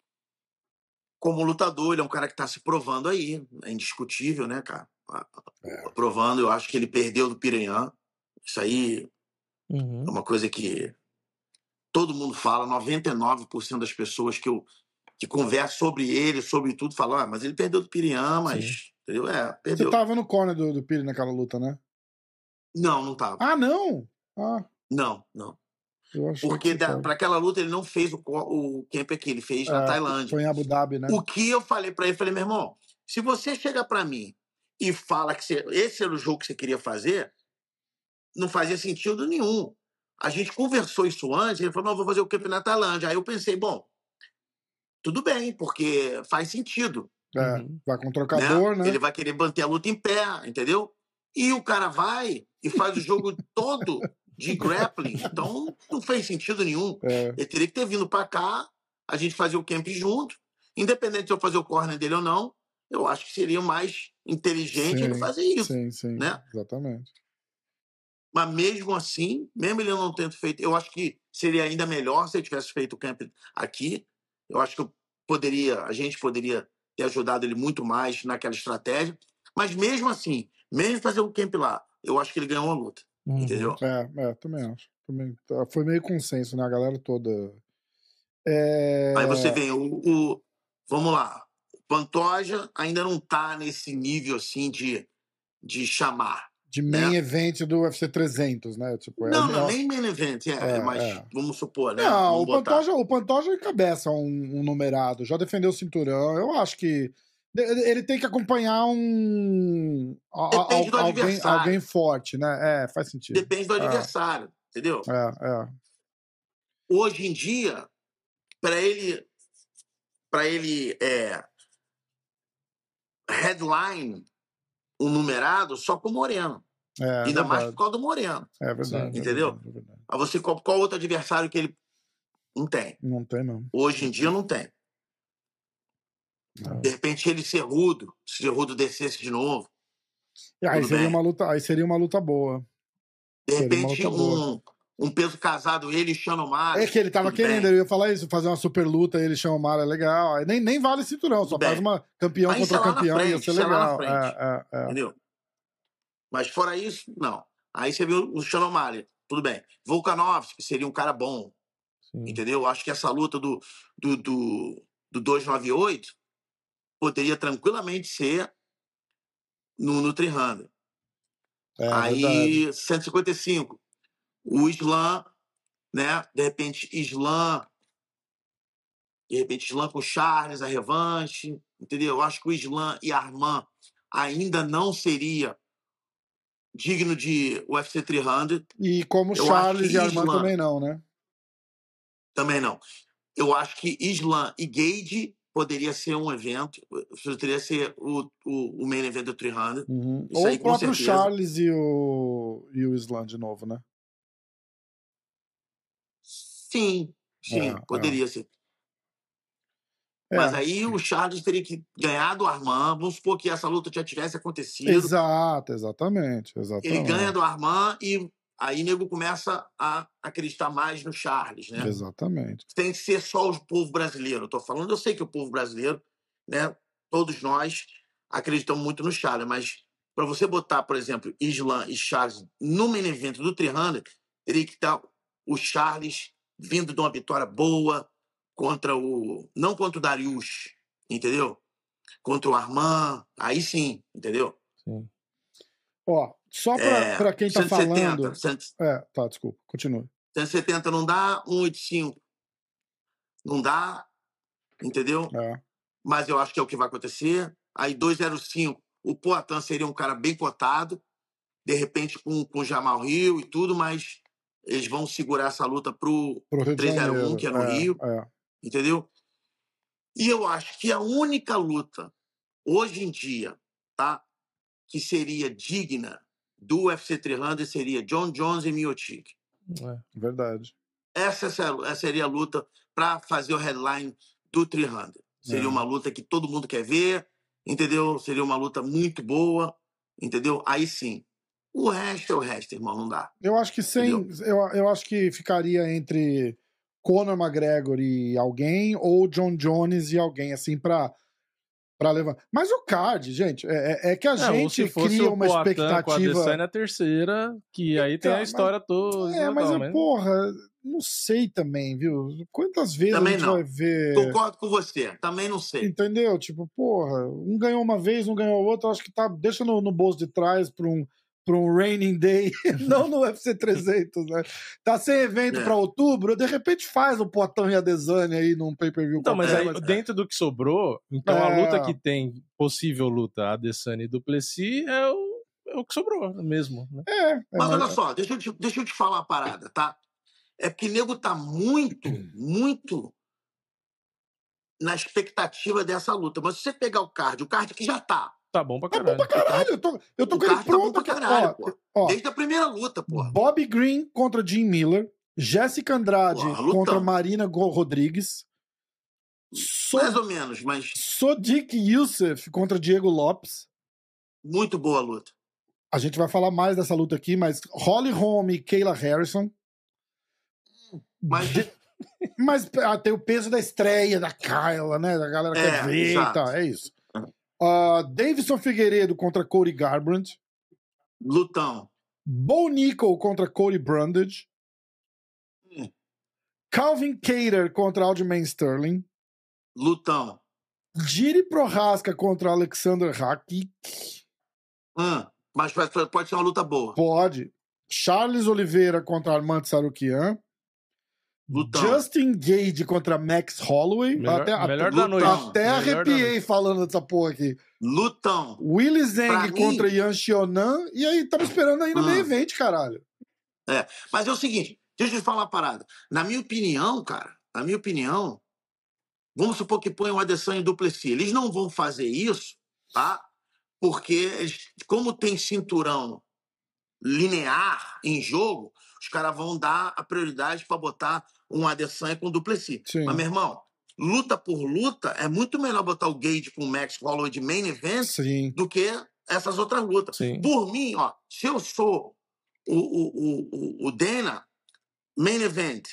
como lutador, ele é um cara que tá se provando aí. É indiscutível, né, cara? É. Provando, eu acho que ele perdeu do Piranha. Isso aí Uhum. é uma coisa que todo mundo fala. noventa e nove por cento das pessoas que eu que conversam sobre ele, sobre tudo, falam, ah, mas ele perdeu do Piranha, mas... Entendeu? É, Você perdeu. tava no corner do, do Piri naquela luta, né? Não, não tava. Ah, não? Ah, Não, não. eu achei Porque que você tava. para aquela luta ele não fez o, co- o camp aqui, ele fez na É, Tailândia. foi em Abu Dhabi, né? O que eu falei para ele, falei, meu irmão, se você chega para mim e fala que você- esse era o jogo que você queria fazer, não fazia sentido nenhum. A gente conversou isso antes, ele falou, não, vou fazer o camp na Tailândia. Aí eu pensei, bom, tudo bem, porque faz sentido. É, Uhum. vai com o trocador, né? Ele vai querer manter a luta em pé, entendeu? E o cara vai e faz o jogo todo de grappling. Então, não fez sentido nenhum. É. Ele teria que ter vindo pra cá, a gente fazer o camp junto. Independente de eu fazer o corner dele ou não, eu acho que seria mais inteligente Sim, ele fazer isso. Sim, sim, né? exatamente. Mas mesmo assim, mesmo ele não tendo feito, eu acho que seria ainda melhor se ele tivesse feito o camp aqui. Eu acho que eu poderia, a gente poderia ter ajudado ele muito mais naquela estratégia. Mas mesmo assim, mesmo fazer um camp lá, eu acho que ele ganhou uma luta. Uhum. Entendeu? É, é, também acho. Também, tá- foi meio consenso, né? A galera toda. É... Aí você vê o, o- vamos lá, o Pantoja ainda não tá nesse nível assim de, de chamar. De main né? event do U F C trezentos, né? Tipo, é Não, o não, melhor- nem main event, é, É, mas é. vamos supor, né? Não, vamos o botar. Pantoja, o Pantoja encabeça um, um numerado, já defendeu o cinturão. Eu acho que ele ele tem que acompanhar um a- a- Depende do alguém, adversário. alguém forte, né? É, faz sentido. Depende do É. adversário, entendeu? É, é. Hoje em dia, para ele, para ele é, headline um numerado só com o Moreno. É, é Ainda mais verdade. por causa do Moreno. É verdade. é Entendeu? verdade, é verdade. Aí você, qual, qual outro adversário que ele não tem? Não tem, não. Hoje em dia não tem. Não. De repente ele ser rudo, se o rudo descesse de novo. E aí Tudo seria bem. uma luta, aí seria uma luta boa. De Seria uma repente luta boa. um, um peso casado, ele e Sean O'Malley. É que ele tava tudo querendo, bem. eu ia falar isso, fazer uma super luta, ele chama o Mara, é legal. Aí Nem, nem vale cinturão, só Tudo faz bem. uma campeão Aí isso contra é lá na campeão, ia frente, ser isso é lá na legal. frente. É, é, é. Entendeu? Mas fora isso, não. Aí você viu o Sean O'Malley, tudo bem. Volkanovski seria um cara bom, Sim. entendeu? Acho que essa luta do, do, do, do duzentos e noventa e oito poderia tranquilamente ser no, no trezentos. É, verdade. Aí, cento e cinquenta e cinco. O Islam, né? De repente, Islam. De repente, Islam com Charles, a revanche. Entendeu? Eu acho que o Islam e Arman ainda não seria digno de U F C trezentos. E como Eu Charles acho e que Armand Islam- também não, né? Também não. Eu acho que Islam e Gage poderia ser um evento. Poderia ser o, o, o main event do trezentos. Uhum. Isso Ou aí, o com próprio certeza. Charles e o, e o Islam de novo, né? Sim, sim, É, poderia ser. É. Mas aí o Charles teria que ganhar do Arman. Vamos supor que essa luta já tivesse acontecido. Exato, exatamente, exatamente. Ele ganha do Arman e aí nego começa a acreditar mais no Charles, né? Exatamente. Tem que ser só o povo brasileiro. Eu tô falando, eu sei que o povo brasileiro, né? Todos nós acreditamos muito no Charles, mas para você botar, por exemplo, Islam e Charles no main event do trezentos, teria que estar o Charles vindo de uma vitória boa contra o... Não contra o Darius, entendeu? Contra o Arman, aí sim, entendeu? Sim. Ó, só pra, É, pra quem tá cento e setenta, falando... cento É, tá, desculpa, continua. cento e setenta não dá, cento e oitenta e cinco não dá, entendeu? É. Mas eu acho que é o que vai acontecer. Aí duzentos e cinco, o Poatan seria um cara bem cotado, de repente com o Jamal Hill e tudo, mas eles vão segurar essa luta pro, Pro Rio de trezentos e um, Janeiro. que é no é, Rio, é. entendeu? E eu acho que a única luta, hoje em dia, tá, que seria digna do U F C trezentos seria John Jones e Miocic. É. Verdade. Essa, essa seria a luta para fazer o headline do trezentos. Seria É. uma luta que todo mundo quer ver, entendeu? Seria uma luta muito boa, entendeu? Aí sim. O resto é o resto, irmão, não dá. Eu acho que sem. Eu, eu acho que ficaria entre Conor McGregor e alguém, ou John Jones e alguém, assim, pra, pra levar. Mas o card, gente, é, é que a É, gente ou se fosse cria o uma Poatan expectativa. com a Adesanya na terceira, que aí Então, tem a mas- história toda. É, mas, não, é, porra, não sei também, viu? Quantas vezes Também a gente não. vai ver. Concordo com você, também não sei. Entendeu? Tipo, porra, um ganhou uma vez, um ganhou outra, acho que tá. Deixa no, no bolso de trás pra um, pra um raining day, não no U F C trezentos, né? Tá sem evento É. pra outubro, de repente faz o Poatan e a Adesanya aí num pay-per-view. Então, mas qualquer, aí, dentro do que sobrou, então a É. luta que tem possível luta, Adesanya e Duplessis, é o, é o que sobrou mesmo. Né? É, é, Mas mas- olha só, deixa eu, te, deixa eu te falar uma parada, tá? É porque o nego tá muito, muito na expectativa dessa luta. Mas se você pegar o card, o card que já tá. Tá bom pra Tá bom caralho. pra caralho, eu tô, eu tô O com ele card tá bom pronto. pra caralho, ó, pô. ó, Desde a primeira luta, pô. Bobby Green contra Jim Miller, Jéssica Andrade Porra, lutão. contra Marina Go- Rodrigues, so Mais ou menos, mas Sodiq Youssef contra Diego Lopes. muito boa a luta. A gente vai falar mais dessa luta aqui, mas Holly Holm e Kayla Harrison. Mas Mas ah, tem o peso da estreia da Kayla, né? Da galera que É, quer ver e exato. tal, é isso. Uh, Davidson Figueiredo contra Cody Garbrandt. lutão. Bo Nickel contra Cody Brundage. Hum. Calvin Kattar contra Aljamain Sterling. Lutão. Jiri Prohaska contra Alexander Hakik. Hum, mas pode, pode ser uma luta boa. Pode. Charles Oliveira contra Armand Sarukian. Lutão. Justin Gage contra Max Holloway. Melhor, até melhor até, da noite. até Melhor da arrepiei noite. falando dessa porra aqui. Lutão. Willie Zeng Pra mim- contra Yan Xiaonan. E aí, estamos esperando aí no Ah. meio evento, caralho. É. Mas é o seguinte, deixa eu te falar uma parada. Na minha opinião, cara, na minha opinião, vamos supor que põem o Adesanya e o Duplessis. Eles não vão fazer isso, tá? Porque, eles, como tem cinturão linear em jogo, os caras vão dar a prioridade para botar um Adesanya com o Duplessis. Sim. Mas, meu irmão, luta por luta, é muito melhor botar o Gage com o Max Holloway de main event Sim. do que essas outras lutas. Sim. Por mim, ó, se eu sou o, o, o, o- o Dana, main event,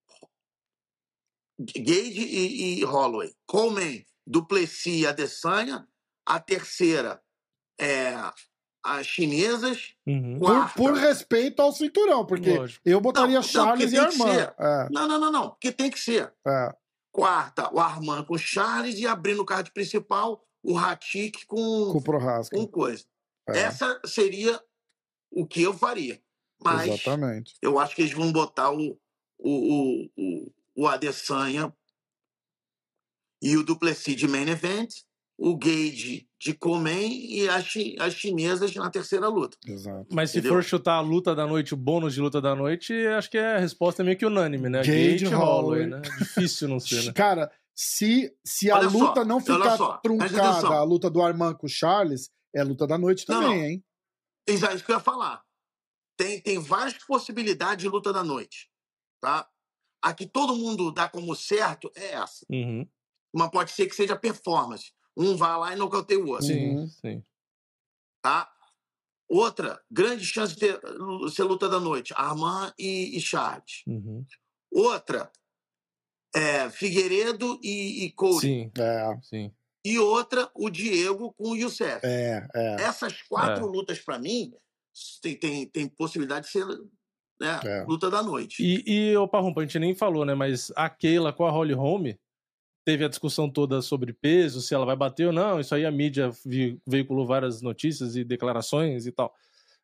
Gage e, e Holloway. Coleman, Duplessis e Adesanya. A terceira é as chinesas. Uhum. Por, Quarta. por respeito ao cinturão, porque Lógico. eu botaria Não, não, Charles porque e tem que Armand. ser. É, Não, não, não, não. Porque tem que ser. é, Quarta, o Armand com Charles e abrindo o card principal, o Hatik com, com o Prohaska. com coisa. É, Essa seria o que eu faria. Mas exatamente. eu acho que eles vão botar o, o, o, o, o Adesanya e o Duplessis de main event, o Gage de Coleman e as, chi- as chinesas na terceira luta. Exato. Mas se Entendeu? for chutar a luta da noite, o bônus de luta da noite, acho que a resposta é meio que unânime, né? Gage Gage e Holloway. Holloway, né? Difícil não ser, né? Cara, se, se a Olha só, luta não olha ficar só, presta truncada, atenção. a luta do Armand com o Charles, é luta da noite Não, também, não. hein? Exato, isso que eu ia falar. Tem, tem várias possibilidades de luta da noite. Tá? A que todo mundo dá como certo é essa. Uhum. Mas pode ser que seja performance. Um vai lá e nocauteia o outro. Sim, Uhum. sim. Tá? Outra, grande chance de ter, ser luta da noite. Armand e, e Charles. Uhum. Outra, é, Figueiredo e, e Cody. Sim, É, sim. E outra, o Diego com o Youssef. é, é. Essas quatro É. lutas, para mim, tem, tem, tem possibilidade de ser, né, É. luta da noite. E, e o Parrumpa, a gente nem falou, né? Mas a Keila com a Holly Holm teve a discussão toda sobre peso, se ela vai bater ou não. Isso aí a mídia vi- veiculou várias notícias e declarações e tal.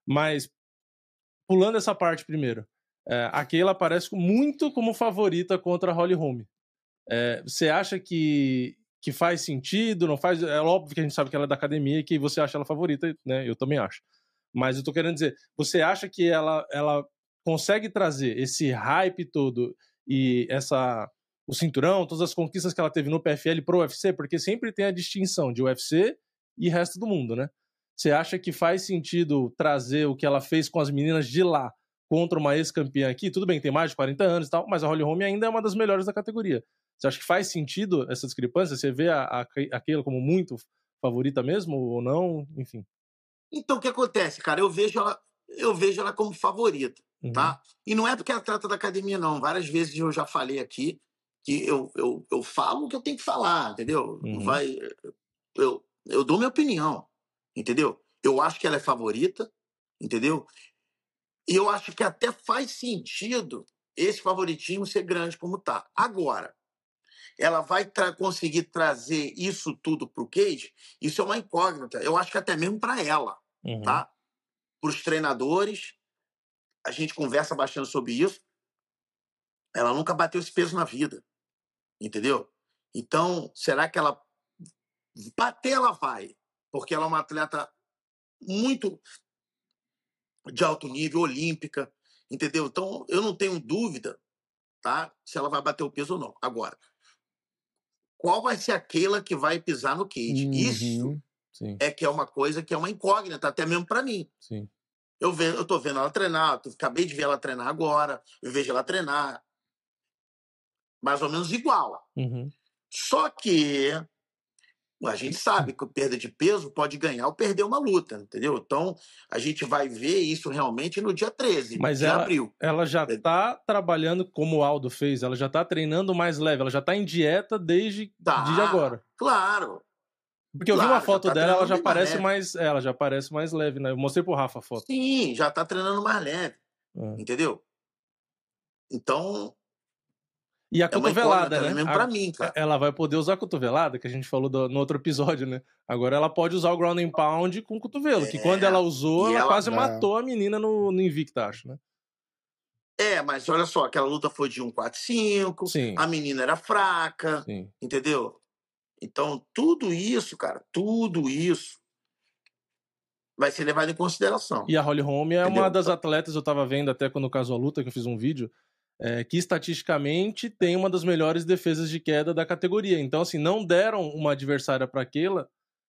Mas, pulando essa parte primeiro, é, a Kayla aparece muito como favorita contra a Holly Holm. É, você acha que, que faz sentido? Não faz? É óbvio que a gente sabe que ela é da academia e que você acha ela favorita, né? Eu também acho. Mas eu tô querendo dizer, você acha que ela, ela consegue trazer esse hype todo e essa, o cinturão, todas as conquistas que ela teve no P F L pro U F C? Porque sempre tem a distinção de U F C e resto do mundo, né? Você acha que faz sentido trazer o que ela fez com as meninas de lá contra uma ex-campeã aqui? Tudo bem, tem mais de quarenta anos e tal, mas a Holly Holm ainda é uma das melhores da categoria. Você acha que faz sentido essa discrepância? Você vê a, a, a Kayla como muito favorita mesmo ou não? Enfim. Então, o que acontece, cara? Eu vejo ela, eu vejo ela como favorita, Uhum. tá? E não é porque ela trata da academia, não. Várias vezes eu já falei aqui que eu, eu, eu falo o que eu tenho que falar, entendeu? Uhum. Vai, eu, eu dou minha opinião, entendeu? Eu acho que ela é favorita, entendeu? E eu acho que até faz sentido esse favoritismo ser grande como tá. Agora, ela vai tra- conseguir trazer isso tudo pro Cage? Isso é uma incógnita. Eu acho que até mesmo para ela, Uhum. tá? Para os treinadores, a gente conversa bastante sobre isso. Ela nunca bateu esse peso na vida, entendeu? Então, será que ela bater, ela vai? Porque ela é uma atleta muito de alto nível, olímpica, entendeu? Então, eu não tenho dúvida, tá? Se ela vai bater o peso ou não. Agora, qual vai ser aquela que vai pisar no cage? Uhum. Isso Sim, é que é uma coisa que é uma incógnita, até mesmo para mim. sim. Eu, ve- eu tô vendo ela treinar, eu acabei de ver ela treinar agora, eu vejo ela treinar mais ou menos igual. Uhum. Só que a gente sabe que a perda de peso pode ganhar ou perder uma luta, entendeu? Então, a gente vai ver isso realmente no dia treze Mas de ela, abril. ela já tá trabalhando como o Aldo fez, ela já tá treinando mais leve, ela já tá em dieta desde Tá, de agora. claro. Porque eu vi Claro, uma já foto tá dela, ela treinando já bem mais parece leve. mais, é, ela já parece mais leve, né? Eu mostrei pro Rafa a foto. Sim, já tá treinando mais leve, É. entendeu? Então, E a é uma cotovelada, incógnita né? mesmo A- pra mim, cara. Ela vai poder usar a cotovelada, que a gente falou do- no outro episódio, né? Agora ela pode usar o ground and pound com o cotovelo, que É, quando ela usou, e ela, ela- quase É. matou a menina no, no Invicta, acho, né? É, mas olha só, aquela luta foi de um quatro cinco, Sim. a menina era fraca, Sim. entendeu? Então, tudo isso, cara, tudo isso vai ser levado em consideração. E a Holly Holm é Entendeu? uma das atletas, eu tava vendo até quando casou a luta, que eu fiz um vídeo, é, que estatisticamente tem uma das melhores defesas de queda da categoria. Então, assim, não deram uma adversária pra aquela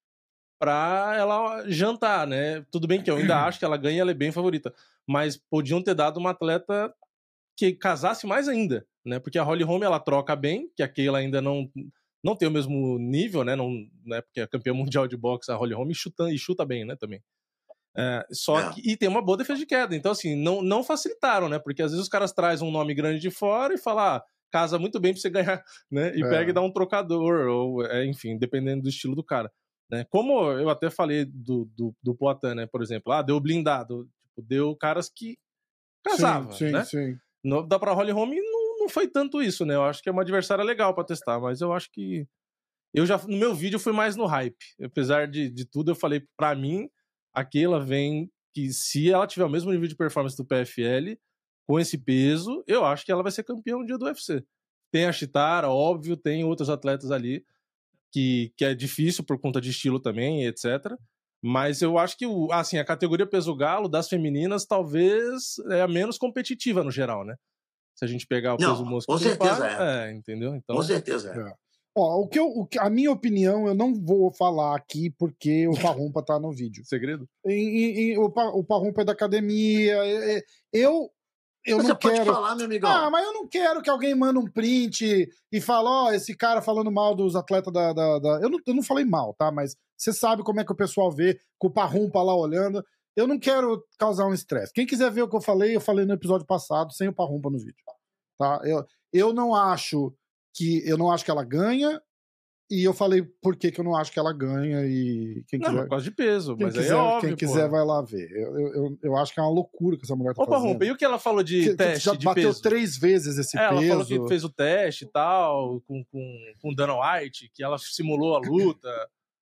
pra ela jantar, né? Tudo bem que eu ainda acho que ela ganha, ela é bem favorita. Mas podiam ter dado uma atleta que casasse mais ainda, né? Porque a Holly Holm, ela troca bem, que a Kayla ainda não, não tem o mesmo nível, né? Não, né? Porque é campeã mundial de boxe, a Holly Holm, e chuta, e chuta bem, né? Também. É, só É. que, e tem uma boa defesa de queda. Então, assim, não, não facilitaram, né? Porque às vezes os caras trazem um nome grande de fora e falam, ah, casa muito bem pra você ganhar, né? E É. pega e dá um trocador, ou, é, enfim, dependendo do estilo do cara. Né? Como eu até falei do, do, do Poatan, né? Por exemplo, ah, deu blindado. Tipo, deu caras que casavam, sim, sim, né? sim. No, da pra Holly Holm não, não foi tanto isso, né? Eu acho que é uma adversária legal pra testar, mas eu acho que. Eu já, no meu vídeo, eu fui mais no hype. Apesar de, de tudo, eu falei, pra mim, aquela vem que se ela tiver o mesmo nível de performance do P F L, com esse peso, eu acho que ela vai ser campeã um dia do U F C. Tem a Chitara, óbvio, tem outros atletas ali que, que é difícil por conta de estilo também, etcétera. Mas eu acho que o, assim, a categoria peso galo das femininas talvez é a menos competitiva no geral, né? Se a gente pegar o Não, peso mosca com certeza é. é, entendeu? Então, Com certeza. É. É. Ó, o que eu, o que- a minha opinião, eu não vou falar aqui porque o Parrumpa tá no vídeo. segredo? E, e- e o, Pa- o Parrumpa é da academia. é- é- Eu, eu Você não pode quero. falar, meu amigão. Ah, mas eu não quero que alguém manda um print e fale, ó, esse cara falando mal dos atletas da. da, da- Eu, não, eu não falei mal, tá? Mas você sabe como é que o pessoal vê, com o Parrumpa lá olhando. Eu não quero causar um estresse. Quem quiser ver o que eu falei, eu falei no episódio passado, sem o Parrumpa no vídeo. Tá? Eu, eu não acho que. Eu não acho que ela ganha. E eu falei por que, que eu não acho que ela ganha. E quem Não, quiser. por causa de peso, Quem mas quiser, aí é óbvio, quem quiser pô. vai lá ver. Eu, eu, eu, eu acho que é uma loucura que essa mulher tá Opa, fazendo. Rompa, e o que ela falou de Que- que teste já de bateu peso? três vezes esse É, ela peso. falou que fez o teste e tal, com, com, com Dana White, que ela simulou a luta.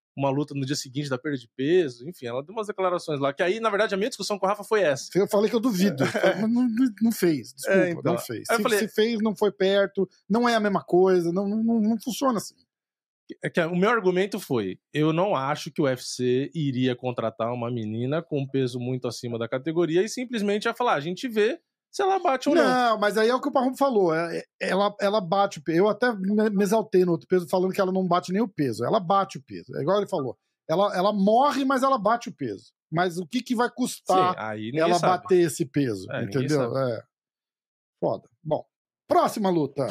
uma luta no dia seguinte da perda de peso, enfim, ela deu umas declarações lá, que aí, na verdade, a minha discussão com o Rafa foi essa. Eu falei que eu duvido, é. mas não, não fez, desculpa, é, então. não fez. Se, falei... se fez, não foi perto, não é a mesma coisa, não, não, não funciona assim. É que o meu argumento foi, eu não acho que o U F C iria contratar uma menina com peso muito acima da categoria e simplesmente ia falar, a gente vê se ela bate ou não. Não, mas aí é o que o Parrumpo falou. Ela, ela bate o peso. Eu até me exaltei no outro peso falando que ela não bate nem o peso. Ela bate o peso. É igual ele falou. Ela, ela morre, mas ela bate o peso. Mas o que, que vai custar Sim, aí ela sabe. bater esse peso? É, entendeu? É. Foda. Bom, próxima luta.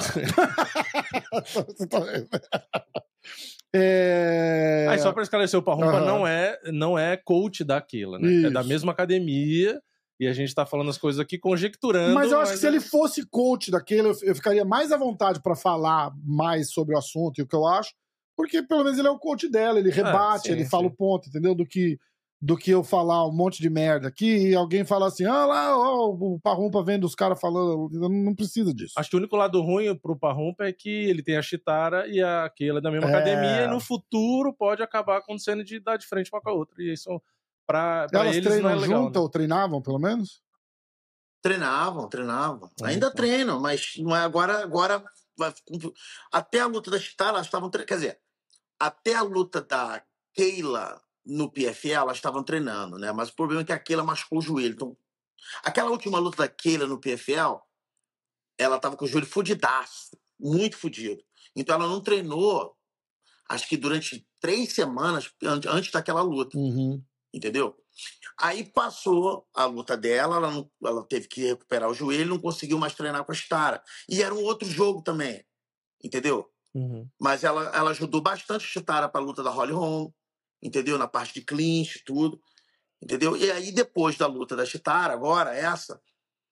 é... Aí só pra esclarecer, o Parrumpa uhum. não, é, não é coach daquela, né? Isso. É da mesma academia. E a gente tá falando as coisas aqui conjecturando. Mas eu acho mas que se é... ele fosse coach daquele, eu, eu ficaria mais à vontade pra falar mais sobre o assunto e o que eu acho, porque pelo menos ele é o coach dela, ele rebate, ah, sim, ele sim. fala o ponto, entendeu? Do que, do que eu falar um monte de merda aqui e alguém falar assim, ah lá, ó, o Parrumpa vendo os caras falando, não precisa disso. Acho que o único lado ruim pro Parrumpa é que ele tem a Chitara e a Keila da mesma é... academia e no futuro pode acabar acontecendo de dar de frente uma com a outra. E isso... Pra, pra Elas eles treinam não é legal, junto né? ou treinavam, pelo menos? Treinavam, treinavam. É, Ainda então. treinam, mas não é agora. agora vai... Até a luta da Chitara, elas estavam treinando. Quer dizer, até a luta da Keila no P F L, elas estavam treinando, né? Mas o problema é que a Keila machucou o joelho. Então, aquela última luta da Keila no P F L, ela estava com o joelho fudidaço, muito fudido. Então ela não treinou, acho que durante três semanas antes daquela luta. Uhum. Entendeu? Aí passou a luta dela, ela, não, ela teve que recuperar o joelho, não conseguiu mais treinar com a Chitara. E era um outro jogo também, entendeu? Uhum. Mas ela, ela ajudou bastante a Chitara para a luta da Holly Holm, entendeu? Na parte de clinch, tudo, entendeu? E aí depois da luta da Chitara, agora essa,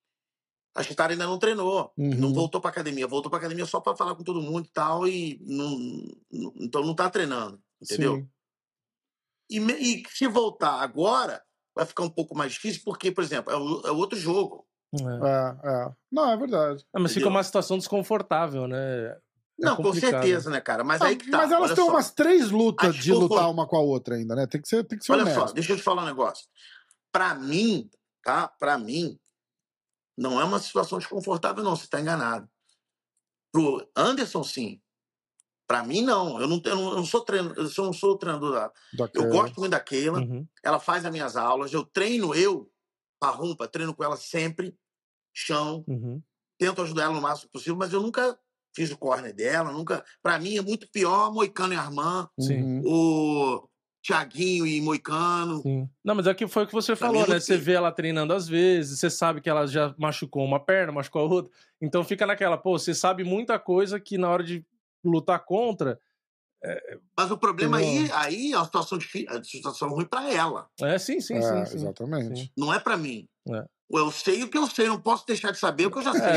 a Chitara ainda não treinou, uhum. não voltou para academia, voltou para academia só para falar com todo mundo e tal, e não, não, então não tá treinando, entendeu? Sim. E, e se voltar agora, vai ficar um pouco mais difícil, porque, por exemplo, é, o, é outro jogo. É, é. Não, é verdade. Ah, mas fica uma situação desconfortável, né? É não, com certeza, né, cara? Mas ah, aí que tá. Mas elas têm só. umas três lutas de desconfort... lutar uma com a outra ainda, né? Tem que ser, tem que ser Olha honesto. só, deixa eu te falar um negócio. Pra mim, tá? Pra mim, não é uma situação desconfortável, não. Você tá enganado. Pro Anderson, sim. Pra mim, não. Eu não, eu não, eu não sou treinador, eu não sou treinador da... da eu gosto muito da Keila. Uhum. Ela faz as minhas aulas. Eu treino, eu, Parrumpa, treino com ela sempre. Chão. Uhum. Tento ajudar ela no máximo possível, mas eu nunca fiz o corner dela. Nunca... Pra mim, é muito pior Moicano e Armand. Sim. O Thiaguinho e Moicano. Sim. Não, mas aqui foi o que você pra falou, né? Você vê ela treinando às vezes, você sabe que ela já machucou uma perna, machucou a outra. Então fica naquela, pô, você sabe muita coisa que na hora de lutar contra. É... Mas o problema aí, aí é uma situação, difícil, é uma situação ruim pra ela. É, sim, sim, é, sim, sim. Exatamente. Sim. Não é pra mim. É. Eu sei o que eu sei, não posso deixar de saber o que eu já sei.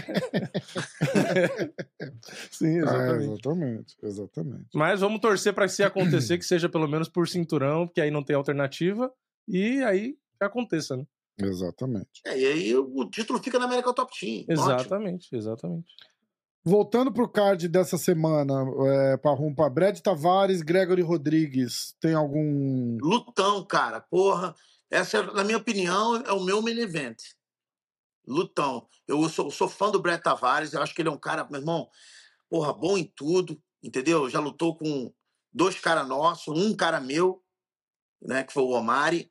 É. Sim, exatamente. É, exatamente, exatamente. Mas vamos torcer pra que se acontecer, que seja pelo menos por cinturão, porque aí não tem alternativa, e aí que aconteça, né? Exatamente. É, e aí o título fica na América Top Team. Exatamente, ótimo. Exatamente. Voltando pro card dessa semana, é, Parrumpa, Brad Tavares, Gregory Rodrigues, tem algum... Lutão, cara, porra. Essa, na minha opinião, é o meu main event. Lutão. Eu sou, sou fã do Brad Tavares, eu acho que ele é um cara, meu irmão, porra, bom em tudo, entendeu? Já lutou com dois caras nossos, um cara meu, né, que foi o Omari,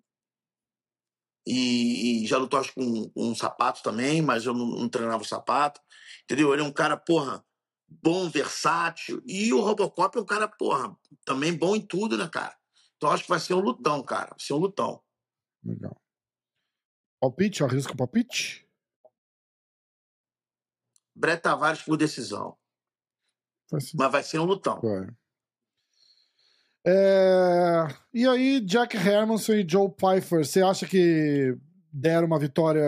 e, e já lutou, acho, com, com um sapato também, mas eu não, não treinava o sapato, entendeu? Ele é um cara, porra, bom, versátil, e o Robocop é um cara, porra, também bom em tudo, né, cara? Então acho que vai ser um lutão, cara, vai ser um lutão. Legal. Palpite, arrisca o palpite? Brett Tavares por decisão. Vai ser... Mas vai ser um lutão. Vai. É... E aí, Jack Hermanson e Joe Pyfer, você acha que deram uma vitória,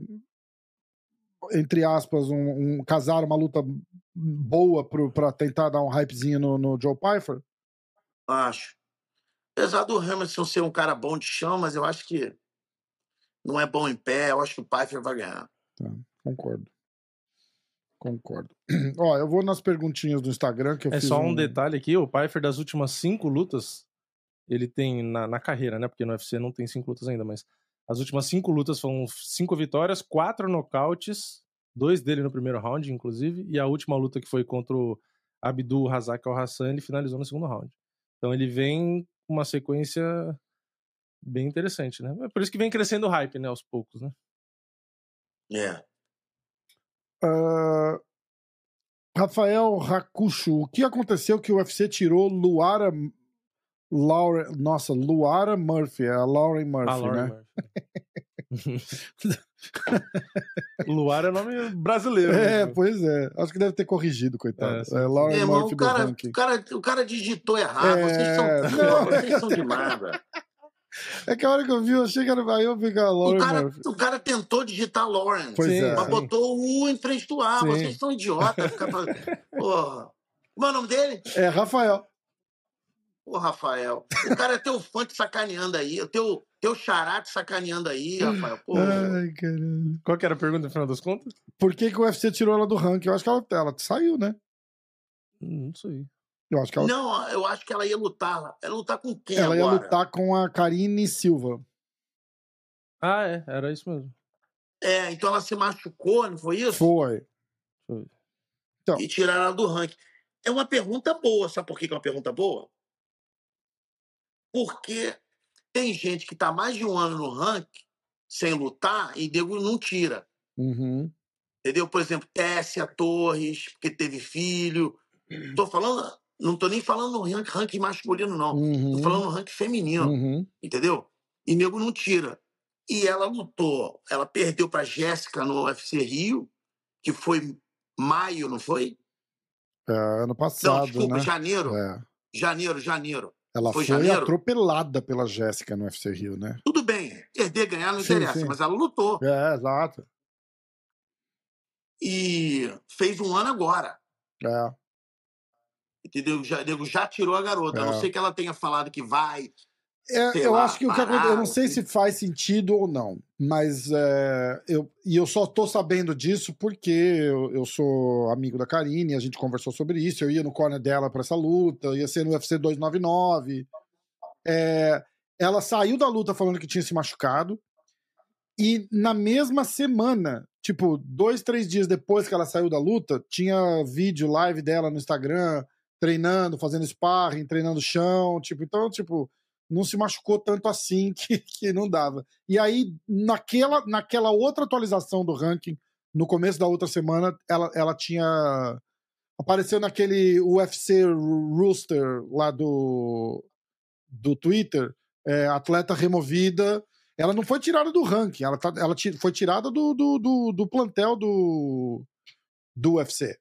entre aspas, um, um casar uma luta boa pro, pra tentar dar um hypezinho no, no Joe Pyfer? Acho. Apesar do Hermanson ser um cara bom de chão, mas eu acho que não é bom em pé, eu acho que o Pyfer vai ganhar. Tá, concordo. Concordo. Ó, eu vou nas perguntinhas do Instagram que eu É fiz só um detalhe aqui, o Pyfer das últimas cinco lutas, ele tem na, na carreira, né? Porque no U F C não tem cinco lutas ainda, mas as últimas cinco lutas foram cinco vitórias, quatro nocautes, dois dele no primeiro round, inclusive, e a última luta que foi contra o Abdul Razak Al-Hassan, ele finalizou no segundo round. Então ele vem com uma sequência bem interessante, né? É por isso que vem crescendo o hype, né, aos poucos, né? É. Uh, Rafael Rakucho, o que aconteceu que o U F C tirou Luara Laura, nossa, Luara Murphy, é a Lauren Murphy, A Lauren né? Murphy. Luara é nome brasileiro. É, né? Pois é. Acho que deve ter corrigido, coitado. É, sim. É, Lauren Irmão, Murphy o do cara, ranking. o, cara, o cara digitou errado. É, Vocês são, não. vocês são demais, velho. É que a hora que eu vi, eu achei que era. Aí eu vi a Lauren O cara, Murphy. o cara tentou digitar Lawrence, Pois Sim, é. mas sim. botou o U em frente do A. Sim. Vocês são idiotas. Ficar fazendo... Porra. Como é o nome dele? É, Rafael. Ô, Rafael. O cara é teu fã te sacaneando aí. O teu, teu xará te sacaneando aí, Rafael. Pô. Ai, caramba. Qual que era a pergunta no final das contas? Por que, que o U F C tirou ela do ranking? Eu acho que ela, ela saiu, né? Hum, Não sei. Eu acho que ela, Não, eu acho que ela ia lutar. Ela ia lutar com quem ela ia agora? lutar com a Karine Silva. Ah, é, era isso mesmo. É, então ela se machucou, não foi isso? Foi. Foi. Então. E tiraram ela do ranking. É uma pergunta boa. Sabe por que que é uma pergunta boa? Porque tem gente que está mais de um ano no ranking sem lutar e nego não tira. Uhum. Entendeu? Por exemplo, Tessia Torres, porque teve filho. Tô falando, não tô nem falando no ranking, ranking masculino, não. Uhum. Tô falando no ranking feminino. Uhum. Entendeu? E nego não tira. E ela lutou. Ela perdeu para Jéssica no U F C Rio, que foi maio, não foi? É, ano passado, Não, desculpa, né? janeiro. É. Janeiro, janeiro. Ela Foi foi, janeiro? atropelada pela Jéssica no U F C Rio, né? Tudo bem, perder, ganhar não Sim, interessa, sim. mas ela lutou. É, exato. E fez um ano agora. É. Entendeu? Já, nego já tirou a garota. A É. não ser que ela tenha falado que vai. É, sei eu lá, acho que o que parar, acontece, eu não sei ou- se faz sentido ou não, mas é, eu, e eu só tô sabendo disso porque eu, eu sou amigo da Karine, a gente conversou sobre isso, eu ia no corner dela pra essa luta, ia ser no U F C duzentos e noventa e nove. É, ela saiu da luta falando que tinha se machucado, e na mesma semana, tipo, dois, três dias depois que ela saiu da luta, tinha vídeo live dela no Instagram, treinando, fazendo sparring, treinando chão, tipo, então, tipo, não se machucou tanto assim que, que não dava. E aí, naquela, naquela outra atualização do ranking, no começo da outra semana, ela, ela tinha... Apareceu naquele U F C Rooster lá do, do Twitter, é, atleta removida. Ela não foi tirada do ranking, ela, tá, ela ti- foi tirada do, do, do, do plantel do, do U F C.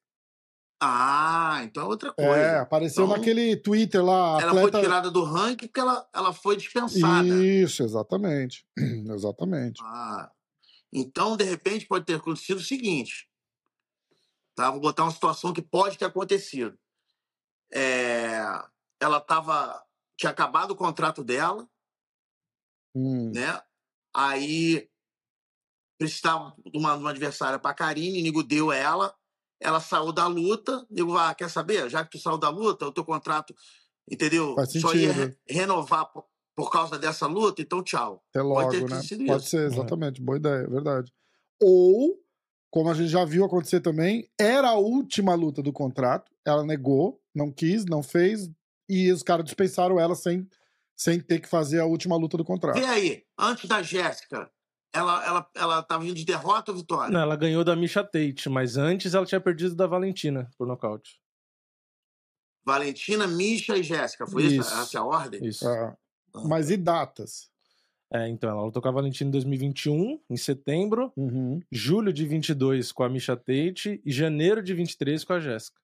Ah, então é outra coisa. É, apareceu Então, naquele Twitter lá, Ela atleta... foi tirada do ranking porque ela, ela foi dispensada. Isso, exatamente. Exatamente. Ah, então, de repente, pode ter acontecido o seguinte. Tá? Vou botar uma situação que pode ter acontecido. É, ela tava, tinha acabado o contrato dela, Hum. né? Aí precisava de uma, de uma adversária para a Karine, nego deu ela, ela saiu da luta, nego, ah, quer saber? Já que tu saiu da luta, o teu contrato, entendeu? Faz Só ia sentido. re- renovar por, por causa dessa luta, então tchau. Até Pode logo, ter né? sido Pode isso. ser, exatamente. Boa ideia, verdade. Ou, como a gente já viu acontecer também, era a última luta do contrato, ela negou, não quis, não fez, e os caras dispensaram ela sem, sem ter que fazer a última luta do contrato. Vê aí, antes da Jéssica, ela, ela, ela tava vindo de derrota ou vitória? Não, ela ganhou da Misha Tate, mas antes ela tinha perdido da Valentina por nocaute. Valentina, Misha e Jéssica, foi isso? Isso. Essa é a ordem? Isso. Ah, mas e datas? É, então, ela lutou com a Valentina em dois mil e vinte e um, em setembro, Uhum. julho de vinte e dois com a Misha Tate e janeiro de vinte e três com a Jéssica.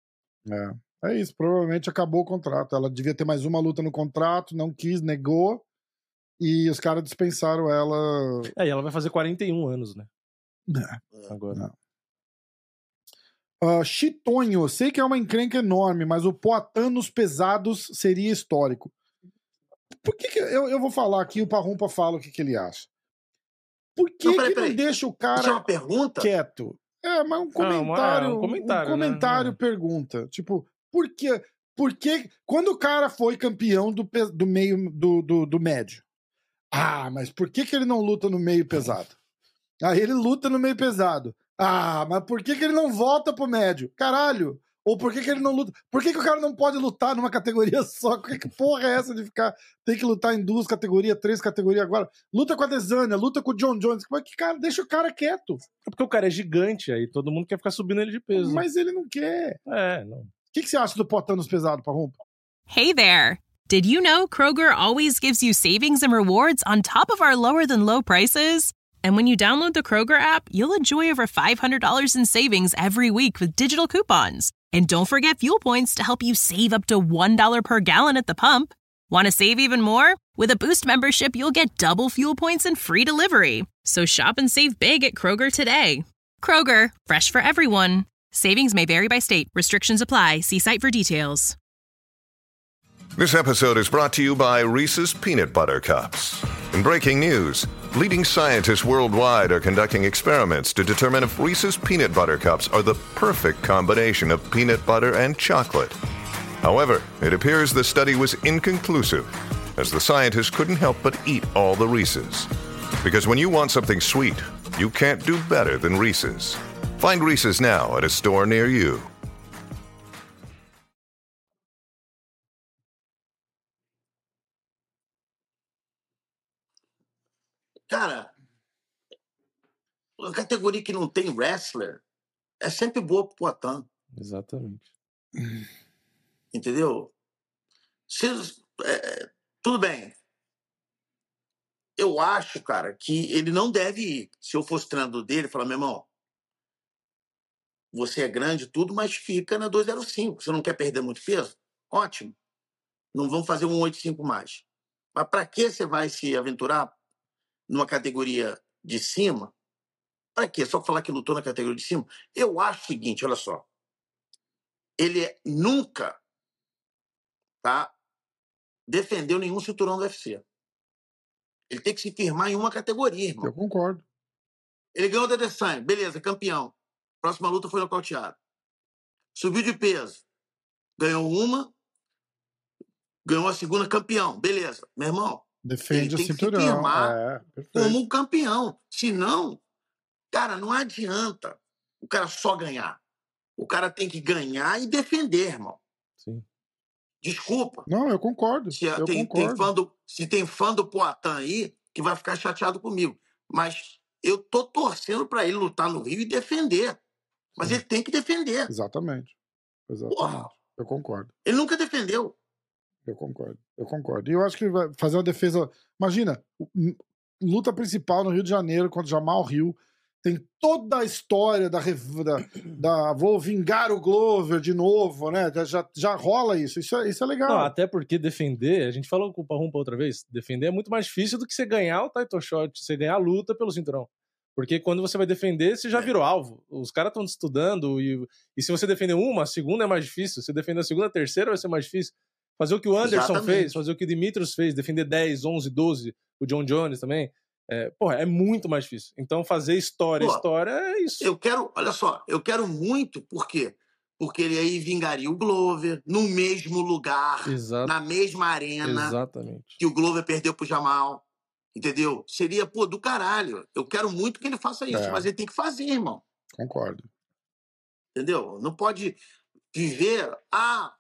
É. É isso, provavelmente acabou o contrato. Ela devia ter mais uma luta no contrato, não quis, negou, e os caras dispensaram ela. É, e ela vai fazer quarenta e um anos, né? É. Agora. Não. Uh, Chitonho, sei que é uma encrenca enorme, mas o Poatan nos pesados seria histórico. Por que, que eu, eu vou falar aqui, o Parrumpa fala o que, que ele acha. Por que, Não, peraí, que não peraí. deixa o Isso é uma cara pergunta? quieto? É, mas um comentário. Ah, uma- é, um comentário, um comentário né? pergunta. Tipo, por quê? Por que. Quando o cara foi campeão do, pe- do meio do, do, do médio? Ah, mas por que, que ele não luta no meio pesado? Aí ele luta no meio pesado. Ah, mas por que, que ele não volta pro médio? Caralho! Ou por que, que ele não luta? Por que, que o cara não pode lutar numa categoria só? Que, que porra é essa de ficar. Tem que lutar em duas categorias, três categorias agora? Luta com a Desânia, luta com o John Jones. Mas que cara, deixa o cara quieto. É porque o cara é gigante, aí todo mundo quer ficar subindo ele de peso. Mas ele não quer. É, não. O que, que você acha do potão nos pesados, Parrumpa? Hey there! Did you know Kroger always gives you savings and rewards on top of our lower than low prices? And when you download the Kroger app, you'll enjoy over five hundred dollars in savings every week with digital coupons. And don't forget fuel points to help you save up to one dollar per gallon at the pump. Want to save even more? With a Boost membership, you'll get double fuel points and free delivery. So shop and save big at Kroger today. Kroger, fresh for everyone. Savings may vary by state. Restrictions apply. See site for details. This episode is brought to you by Reese's Peanut Butter Cups. In breaking news, leading scientists worldwide are conducting experiments to determine if Reese's Peanut Butter Cups are the perfect combination of peanut butter and chocolate. However, it appears the study was inconclusive, as the scientists couldn't help but eat all the Reese's. Because when you want something sweet, you can't do better than Reese's. Find Reese's now at a store near you. Cara, a categoria que não tem wrestler é sempre boa pro Poatan. Exatamente. Entendeu? Se, é, tudo bem. Eu acho, cara, que ele não deve ir. Se eu fosse treinador dele, falar, meu irmão, você é grande e tudo, mas fica na duzentos e cinco. Você não quer perder muito peso? Ótimo. Não vamos fazer um oitenta e cinco mais. Mas para que você vai se aventurar numa categoria de cima? Para quê? Só falar que lutou na categoria de cima? Eu acho o seguinte, olha só. Ele nunca, tá, defendeu nenhum cinturão do U F C. Ele tem que se firmar em uma categoria, irmão. Eu concordo. Ele ganhou da Adesanya, beleza, campeão. Próxima luta foi nocauteado. Subiu de peso. Ganhou uma, ganhou a segunda, campeão. Beleza. Meu irmão, Defende o tem que cinturão. se firmar É, perfeito. como um campeão. Senão, cara, não adianta o cara só ganhar. O cara tem que ganhar e defender, irmão. Sim. Desculpa. Não, eu concordo. Se eu tem, concordo. tem fã do, se tem fã do Poatan aí que vai ficar chateado comigo. Mas eu tô torcendo para ele lutar no Rio e defender. Mas Sim. ele tem que defender. Exatamente. Exatamente. Porra. Eu concordo. Ele nunca defendeu. Eu concordo. Eu concordo. E eu acho que vai fazer uma defesa. Imagina, luta principal no Rio de Janeiro contra Jamal Hill. Tem toda a história da, da, da vou vingar o Glover de novo, né? Já, já rola isso. Isso é, isso é legal. Não, até porque defender, a gente falou com o Parrumpa outra vez, defender é muito mais difícil do que você ganhar o title shot, você ganhar a luta pelo cinturão. Porque quando você vai defender, você já virou alvo. Os caras estão estudando e, e se você defender uma, a segunda é mais difícil. Se defender a segunda, a terceira vai ser mais difícil. Fazer o que o Anderson Exatamente. fez, fazer o que o Dimitrios fez, defender dez, onze, doze, o John Jones também, é, porra, é muito mais difícil. Então fazer história, Pô, história é isso. Eu quero, olha só, eu quero muito, por quê? Porque ele aí vingaria o Glover no mesmo lugar, Exato. na mesma arena Exatamente. que o Glover perdeu pro Jamal. Entendeu? Seria, pô, do caralho. Eu quero muito que ele faça isso, É. mas ele tem que fazer, irmão. Concordo. Entendeu? Não pode viver. Ah,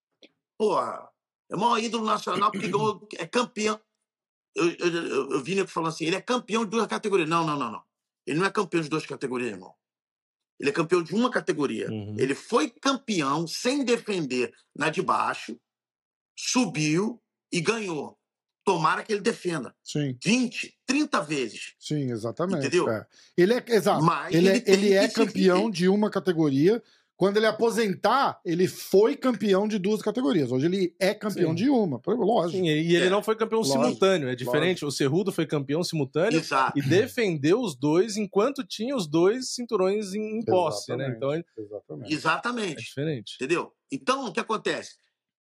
porra, é o maior ídolo nacional porque ganhou, é campeão. Eu, eu, eu, eu vi ele falando assim: ele é campeão de duas categorias. Não, não, não, não. Ele não é campeão de duas categorias, irmão. Ele é campeão de uma categoria. Uhum. Ele foi campeão sem defender na de baixo, subiu e ganhou. Tomara que ele defenda. Sim. vinte, trinta vezes. Sim, exatamente. Entendeu? É. Ele é, exato. Mas ele, ele é, tem ele é que se- campeão de uma categoria. Quando ele aposentar, ele foi campeão de duas categorias. Hoje ele é campeão Sim. de uma. Lógico. Sim, e ele É. não foi campeão Lógico, simultâneo, é diferente. O Cerrudo foi campeão simultâneo Exato. e defendeu os dois enquanto tinha os dois cinturões em, em posse, né? Exatamente. Então é Exatamente. Exatamente. diferente. Entendeu? Então, o que acontece?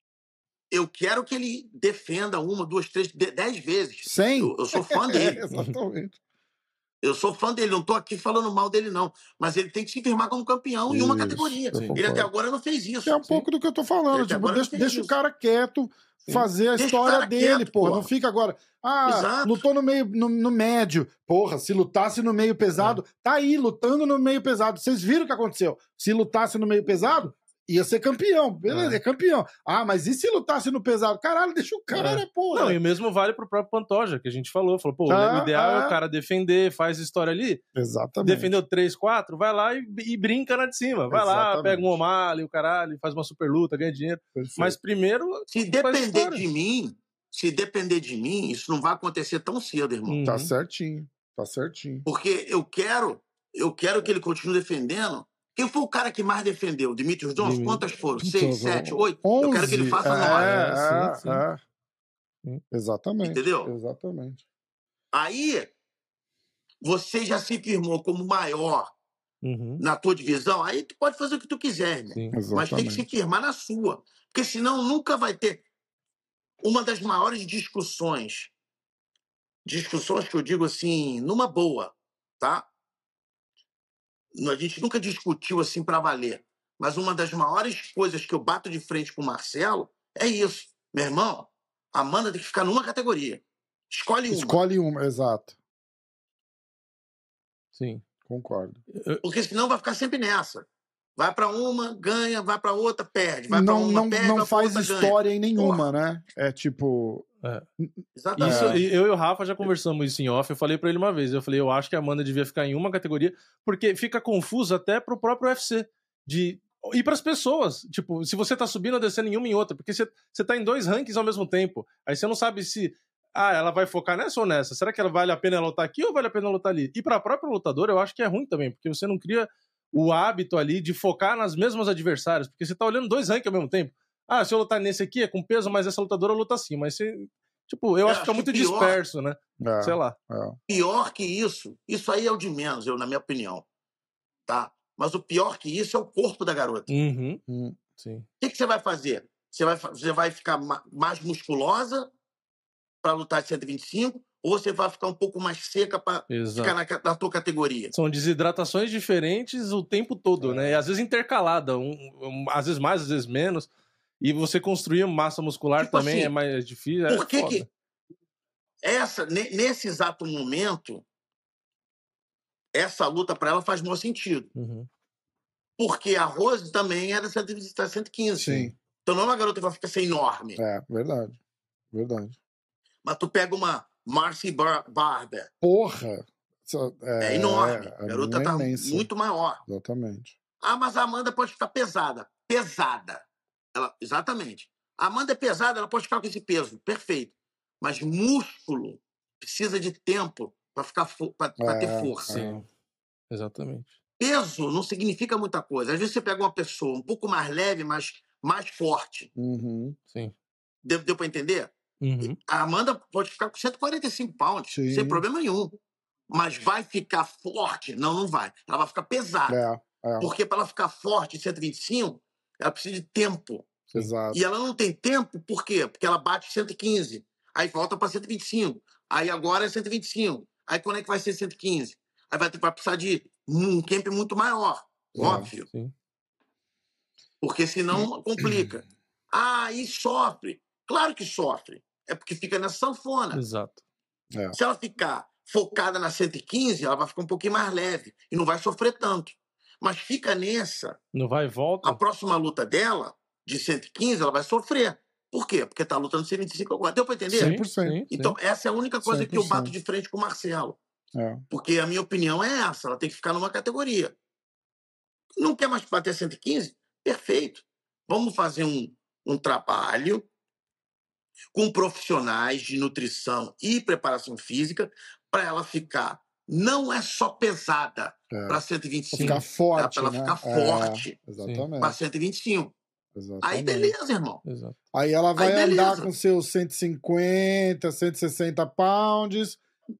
Eu quero que ele defenda uma, duas, três, de- dez vezes. Cem? Eu, eu sou fã dele. É, exatamente. Eu sou fã dele, não tô aqui falando mal dele, não. Mas ele tem que se firmar como campeão em uma Isso, categoria. eu Ele concordo. até agora não fez isso. É um pouco do que eu tô falando. Ele até Tipo, agora não deixa, fez deixa o isso. cara quieto fazer a Deixa o história cara dele, quieto, porra. porra. Não fica agora. Ah, Exato. lutou no meio, no, no médio. Porra, se lutasse no meio pesado, tá aí, lutando no meio pesado. Vocês viram o que aconteceu? Se lutasse no meio pesado, ia ser campeão. Beleza, É. é campeão. Ah, mas e se lutasse no pesado? Caralho, deixa o cara, É. porra. Não, e o mesmo vale pro próprio Pantoja, que a gente falou. Falou, pô, Ah, o ideal é ah. o cara defender, faz história ali. Exatamente. Defendeu três, quatro, vai lá e, e brinca na de cima. Vai lá, Exatamente. pega um O'Malley, o caralho, faz uma super luta, ganha dinheiro. Perfeito. Mas primeiro, Se faz depender história. de mim, se depender de mim, isso não vai acontecer tão cedo, irmão. Uhum. Tá certinho. Tá certinho. Porque eu quero, eu quero que ele continue defendendo. Quem foi o cara que mais defendeu? Dimitrios Johnson? Dimi- Quantas foram? Então, Seis, sete, oito? Eu quero que ele faça onze. nove. É, é, sim, sim. é. Sim. Exatamente. Entendeu? Exatamente. Aí, você já se firmou como maior Uhum. na tua divisão, aí tu pode fazer o que tu quiser, irmão. Sim. Mas tem que se Exatamente. firmar na sua. Porque senão nunca vai ter uma das maiores discussões. Discussões que eu digo assim, numa boa, tá? A gente nunca discutiu assim pra valer. Mas uma das maiores coisas que eu bato de frente com o Marcelo é isso. Meu irmão, a Amanda tem que ficar numa categoria. Escolhe uma. Escolhe uma, exato. Sim. Concordo. Porque senão vai ficar sempre nessa. Vai pra uma, ganha, vai pra outra, perde. Vai pra Não, uma, não, perde, não vai pra faz outra, ganha. história em nenhuma, Porra. né? É tipo. É. Exatamente. Isso, e eu e o Rafa já conversamos isso em off. Eu falei pra ele uma vez. Eu falei, eu acho que a Amanda devia ficar em uma categoria, porque fica confuso até pro próprio U F C. De ir pras pessoas. Tipo, se você tá subindo ou descendo em uma em outra. Porque você, você tá em dois rankings ao mesmo tempo. Aí você não sabe se. Ah, ela vai focar nessa ou nessa? Será que ela vale a pena ela lutar aqui ou vale a pena ela lutar ali? E pra própria lutadora, eu acho que é ruim também, porque você não cria o hábito ali de focar nas mesmas adversárias. Porque você tá olhando dois rankings ao mesmo tempo. Ah, se eu lutar nesse aqui é com peso, mas essa lutadora luta assim. Mas você. Tipo, eu, Eu acho que fica acho muito pior- disperso, né? É, Sei lá. é. Pior que isso, isso aí é o de menos, eu, na minha opinião. Tá? Mas o pior que isso é o corpo da garota. Uhum. Hum. Sim. O que, que você vai fazer? Você vai, fa- você vai ficar ma- mais musculosa para lutar de cento e vinte e cinco ou você vai ficar um pouco mais seca para Exato. ficar na, ca- na tua categoria? São desidratações diferentes o tempo todo, né? E às vezes intercalada, um, um- às vezes mais, às vezes menos. E você construir massa muscular Tipo também assim, é mais difícil. É Por que foda. que essa, ne- nesse exato momento, essa luta para ela faz maior sentido? Uhum. Porque a Rose também era cento e vinte, tá cento e quinze. Sim. Então não é uma garota que vai ficar ser enorme. É, verdade. Verdade. Mas tu pega uma Marcy Bar Barber. Porra! Essa- É, enorme. a A garota minha é tá imensa. muito maior. Exatamente. Ah, mas a Amanda pode ficar pesada. Pesada. Ela, exatamente. A Amanda é pesada, ela pode ficar com esse peso. Perfeito. Mas músculo precisa de tempo para ficar fo- pra, pra ter É, força. Sim. Exatamente. Peso não significa muita coisa. Às vezes você pega uma pessoa um pouco mais leve, mas mais forte. Uhum. Sim. Deu, deu para entender? Uhum. A Amanda pode ficar com cento e quarenta e cinco pounds, Sim. sem problema nenhum. Mas vai ficar forte? Não, não vai. Ela vai ficar pesada. É, é. Porque para ela ficar forte em cento e vinte e cinco, ela precisa de tempo. Exato. E ela não tem tempo, por quê? Porque ela bate cento e quinze. Aí volta para cento e vinte e cinco. Aí agora é cento e vinte e cinco. Aí quando é que vai ser cento e quinze? Aí vai, ter, vai precisar de um camp muito maior. É. Óbvio. Sim. Porque senão complica. Ah, e sofre. Claro que sofre. É porque fica nessa sanfona. Exato. É. Se ela ficar focada na cento e quinze, ela vai ficar um pouquinho mais leve e não vai sofrer tanto. Mas fica nessa. Não vai e volta? A próxima luta dela, de cento e quinze, ela vai sofrer. Por quê? Porque tá lutando cento e vinte e cinco agora. Deu pra entender? cem por cento. Sim, sim. Então, essa é a única coisa que eu cem por cento. bato de frente com o Marcelo. É. Porque a minha opinião é essa. Ela tem que ficar numa categoria. Não quer mais bater cento e quinze? Perfeito. Vamos fazer um, um trabalho com profissionais de nutrição e preparação física para ela ficar. Não é só pesada É. para cento e vinte e Pra cinco. ficar forte, Para ela né? ficar É, forte exatamente. para cento e vinte e cinco. Exatamente. Aí beleza, irmão. Exato. Aí ela vai Aí beleza. andar com seus cento e cinquenta, cento e sessenta pounds,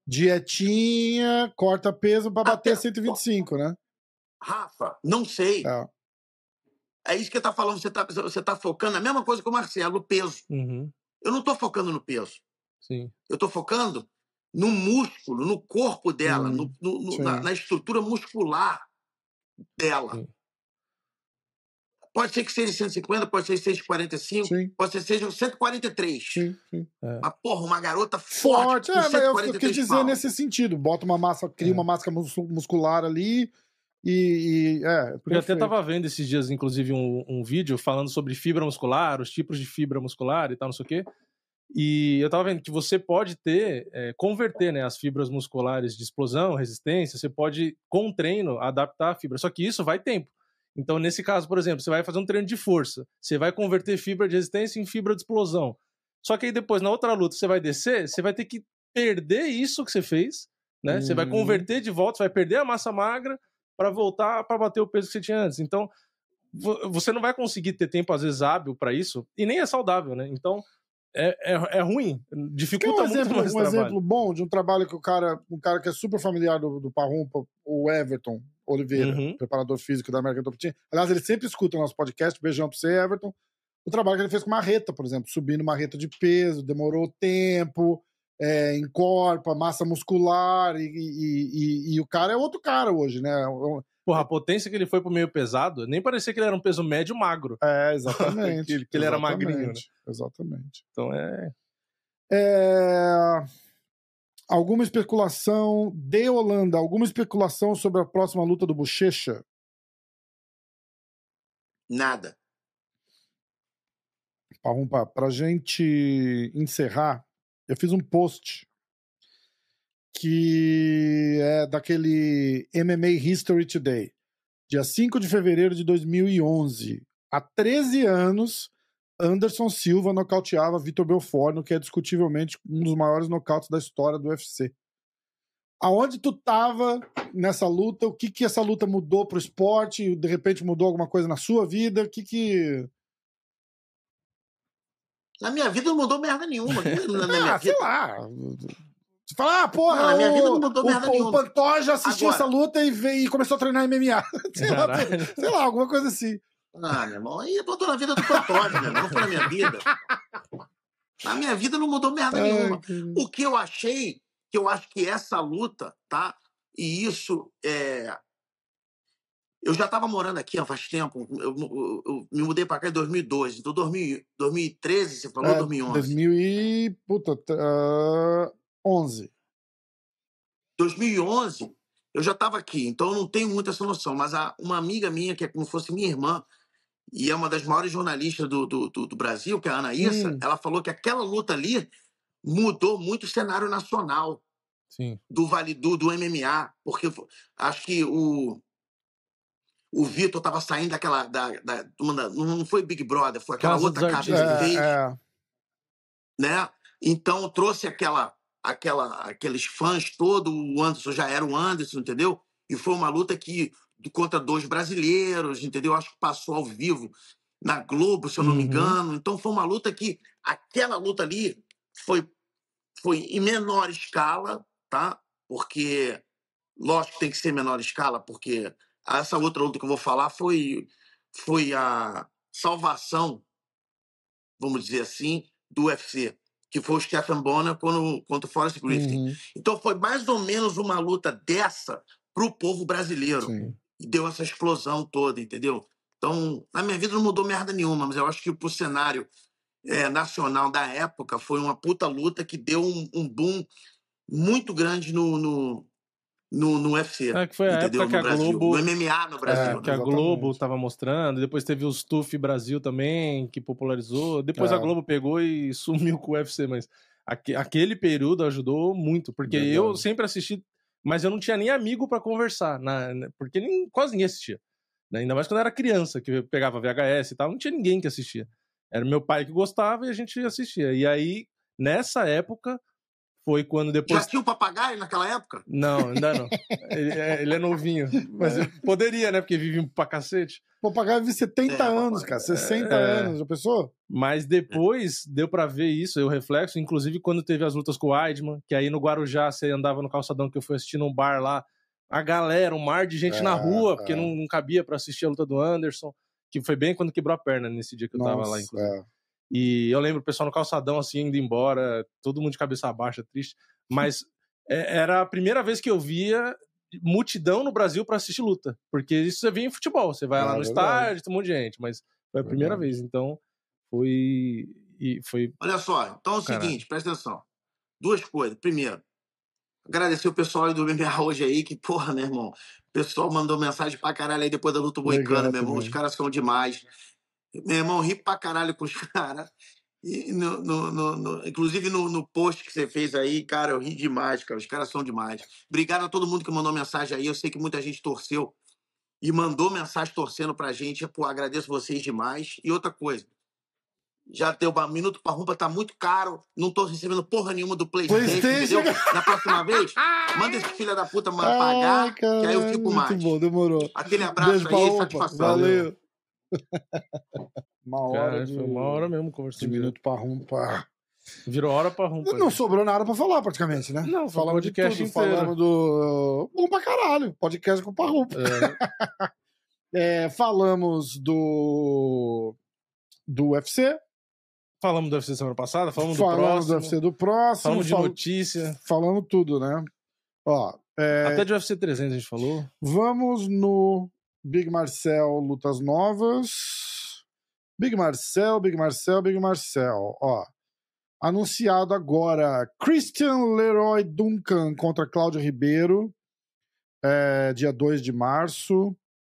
dietinha, corta peso pra bater Até- cento e vinte e cinco, né? Rafa, não sei. É. É isso que ele tá falando. Você tá, você tá focando na mesma coisa que o Marcelo, o peso. Uhum. Eu não tô focando no peso. Sim. Eu tô focando no músculo, no corpo dela, Hum, no, no, no, sim. na, na estrutura muscular dela. Sim. Pode ser que seja cento e cinquenta, pode ser cento e quarenta e cinco, Sim. pode ser que seja cento e quarenta e três. Sim, sim. É. Mas, porra, uma garota forte, Forte, com é, mas eu, cento e eu quarenta e quis três dizer pounds. nesse sentido. Bota uma massa, cria É. uma massa mus- muscular ali e, e é, Eu até perfeito. tava vendo esses dias, inclusive, um, um vídeo falando sobre fibra muscular, os tipos de fibra muscular e tal, não sei o quê. E eu tava vendo que você pode ter, é, converter, né, as fibras musculares de explosão, resistência, você pode, com treino, adaptar a fibra. Só que isso vai tempo. Então, nesse caso, por exemplo, você vai fazer um treino de força, você vai converter fibra de resistência em fibra de explosão. Só que aí depois, na outra luta, você vai descer, você vai ter que perder isso que você fez, né? Uhum. Você vai converter de volta, você vai perder a massa magra para voltar para bater o peso que você tinha antes. Então, vo- você não vai conseguir ter tempo, às vezes, hábil para isso, e nem é saudável, né? Então, é, é, é ruim, Quer dificulta um muito exemplo, mais o um trabalho. exemplo bom de um trabalho que o cara, um cara que é super familiar do, do Parrumpa, o Everton Oliveira, Uhum. preparador físico da American Top Team. Aliás, ele sempre escuta o nosso podcast. Beijão pra você, Everton. O trabalho que ele fez com marreta, por exemplo, subindo marreta de peso, demorou tempo, é, encorpa, massa muscular, e, e, e, e o cara é outro cara hoje, né? Porra, a potência que ele foi pro meio pesado, nem parecia que ele era um peso médio magro. É, exatamente. que, que ele era exatamente, magrinho, né? Exatamente. Então é... É... Alguma especulação de Holanda, alguma especulação sobre a próxima luta do Bochecha? Nada. Parrumpa, pra gente encerrar, eu fiz um post que é daquele M M A History Today, dia cinco de fevereiro de dois mil e onze. Há treze anos, Anderson Silva nocauteava Vitor Belfort, no que é discutivelmente um dos maiores nocautes da história do U F C. Aonde tu tava nessa luta? O que que essa luta mudou pro esporte? De repente mudou alguma coisa na sua vida? O que que... Na minha vida não mudou merda nenhuma. Na, na minha Ah, sei vida. lá. Você fala, ah, porra, Não, na minha o, vida não mudou o, merda o nenhuma. Pantoja assistiu Agora- essa luta e, veio, e começou a treinar M M A. sei, lá, Caralho. sei lá, alguma coisa assim. Ah, meu irmão, aí botou na vida do Pantoja, meu irmão, não foi na minha vida. Na minha vida não mudou merda Ai, nenhuma. cara. O que eu achei, que eu acho que essa luta, tá? E isso é. Eu já estava morando aqui há faz tempo. Eu, eu- eu me mudei para cá em dois mil e doze. Então, dois mil, dois mil e treze, você falou, É, dois mil e onze. dois mil e... Puta, uh, onze. dois mil e onze, eu já estava aqui, então eu não tenho muita essa noção. Mas a, uma amiga minha, que é como se fosse minha irmã, e é uma das maiores jornalistas do, do, do, do Brasil, que é a Anaísa, Hum. ela falou que aquela luta ali mudou muito o cenário nacional Sim. do Vale do, do M M A, porque fo- acho que o, o Vitor estava saindo daquela. Da, da, uma da- não foi Big Brother, foi aquela Casa outra dos casa que Artistas. ele fez, É, é. né? Então trouxe aquela, aquela, aqueles fãs todos, o Anderson já era o Anderson, entendeu? E foi uma luta que contra dois brasileiros, entendeu? Acho que passou ao vivo na Globo, se eu não me Uhum. engano. Então foi uma luta que aquela luta ali foi foi em menor escala, tá? Porque lógico que tem que ser menor escala, porque essa outra luta que eu vou falar foi foi a salvação, vamos dizer assim, do U F C, que foi o Stephen Bonner contra, contra o Forrest Griffin. Uhum, Então foi mais ou menos uma luta dessa pro povo brasileiro. sim. E deu essa explosão toda, entendeu? Então, na minha vida não mudou merda nenhuma, mas eu acho que pro cenário é, nacional da época foi uma puta luta que deu um, um boom muito grande no, no, no, no U F C, É que foi a entendeu? época que No a Brasil, Globo- no M M A no Brasil. É, né? Que a Exatamente. Globo tava mostrando, depois teve os T U F Brasil também, que popularizou. Depois É. a Globo pegou e sumiu com o U F C, mas aque- aquele período ajudou muito, porque Verdade. eu sempre assisti, mas eu não tinha nem amigo pra conversar, na- na- porque nem, quase ninguém assistia. Né? Ainda mais quando eu era criança, que eu pegava V H S e tal, não tinha ninguém que assistia. Era meu pai que gostava e a gente assistia. E aí, nessa época, foi quando depois... Já tinha o papagaio naquela época? Não, ainda não. Ele é, ele é novinho. Mas ele poderia, né? Porque vive pra cacete. Pô, pagar setenta É, anos, papai. cara. sessenta É. anos, já pensou? Mas depois deu pra ver isso, o reflexo, inclusive quando teve as lutas com o Weidman, que aí no Guarujá você andava no calçadão que eu fui assistir num bar lá, a galera, um mar de gente É, na rua, porque é. não, não cabia pra assistir a luta do Anderson, que foi bem quando quebrou a perna nesse dia que eu tava Nossa, lá, inclusive. é. E eu lembro o pessoal no calçadão, assim, indo embora, todo mundo de cabeça baixa, triste. Mas é, era a primeira vez que eu via multidão no Brasil pra assistir luta. Porque isso você vê em futebol. Você vai É, lá no verdade. estádio, tem um monte de gente. Mas foi a primeira Verdade. vez. Então, foi... E foi... Olha só, então é o Caralho. seguinte, presta atenção. Duas coisas. Primeiro, agradecer o pessoal aí do M M A hoje aí, que, porra, meu irmão, o pessoal mandou mensagem pra caralho aí depois da luta boicana, Legal meu irmão. também. Os caras são demais. Meu irmão, ri pra caralho com os caras. E no, no, no, no- inclusive no, no post que você fez aí, cara, eu ri demais, cara. Os caras são demais. Obrigado a todo mundo que mandou mensagem aí. Eu sei que muita gente torceu e mandou mensagem torcendo pra gente. Pô, agradeço vocês demais. E outra coisa, já deu um minuto pra rumpa, tá muito caro. Não tô recebendo porra nenhuma do PlayStation, PlayStation. entendeu? Na próxima vez, manda esse filho da puta ma- pagar, Ai, que aí eu fico muito mais. bom, demorou. Aquele abraço Beijo pra aí, Opa. satisfação. Valeu. Uma hora Cara, de... foi uma hora mesmo de conversando. minuto pra rumpa. Virou hora pra rumpa. Não sobrou nada pra falar, praticamente, né? Não, foi um falamos de podcast tudo. inteiro. Falamos do... Bom pra caralho. Podcast com parrumpa. É. É, falamos do... Do U F C. Falamos do U F C semana passada, falamos do Falamos próximo. do U F C do próximo. Falamos de fal- notícia. Falamos tudo, né? Ó, é, Até de U F C trezentos a gente falou. vamos no Big Marcel Lutas Novas. Big Marcel, Big Marcel, Big Marcel. Ó, anunciado agora Christian Leroy Duncan contra Cláudio Ribeiro, é, dia dois de março.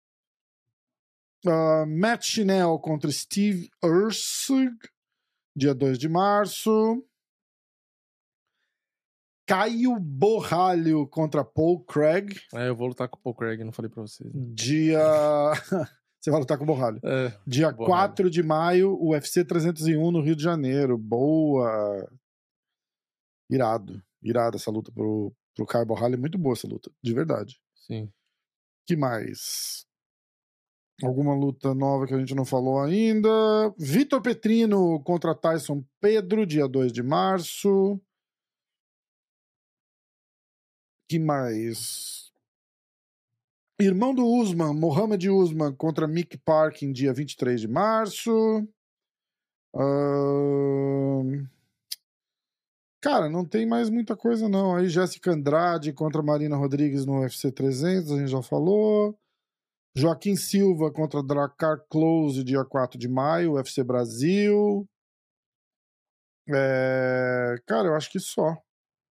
Uh, Matt Schnell contra Steve Erceg, dia dois de março. Caio Borralho contra Paul Craig, É, eu vou lutar com o Paul Craig, não falei pra vocês. né? dia... Você vai lutar com o Borralho. É, Dia Borralho. quatro de maio, U F C trezentos e um no Rio de Janeiro. Boa! Irado. Irado essa luta pro, pro Caio Borralho. É muito boa essa luta, de verdade. sim. Que mais? Alguma luta nova que a gente não falou ainda? Vitor Petrino contra Tyson Pedro, dia dois de março. Que mais? Irmão do Usman, Mohamed Usman contra Mick Parkin, dia vinte e três de março. Ahn, Cara, não tem mais muita coisa não. Aí Jéssica Andrade contra Marina Rodrigues no U F C trezentos, a gente já falou. Joaquim Silva contra Drakkar Klose, dia quatro de maio, U F C Brasil. É... Cara, eu acho que só. O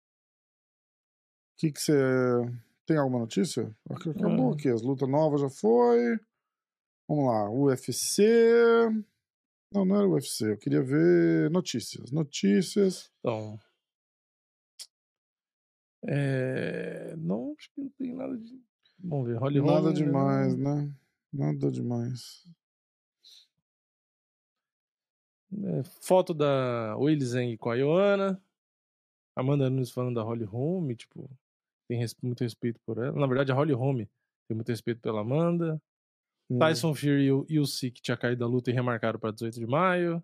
que que você... Tem alguma notícia? Acabou Hum. aqui, as lutas novas já foi. Vamos lá, U F C... Não, não era U F C, eu queria ver notícias. Notícias... Então. É... Não, acho que não tem nada de. Vamos ver. Holly Nada Holm, demais, né? né? Nada demais. É, foto da Weili Zhang com a Ioana. Amanda Nunes falando da Holly Holm, tipo, tem res- muito respeito por ela. Na verdade, a Holly Holm tem muito respeito pela Amanda. Hum. Tyson Fury e o U F C que tinha caído da luta e remarcaram para dezoito de maio.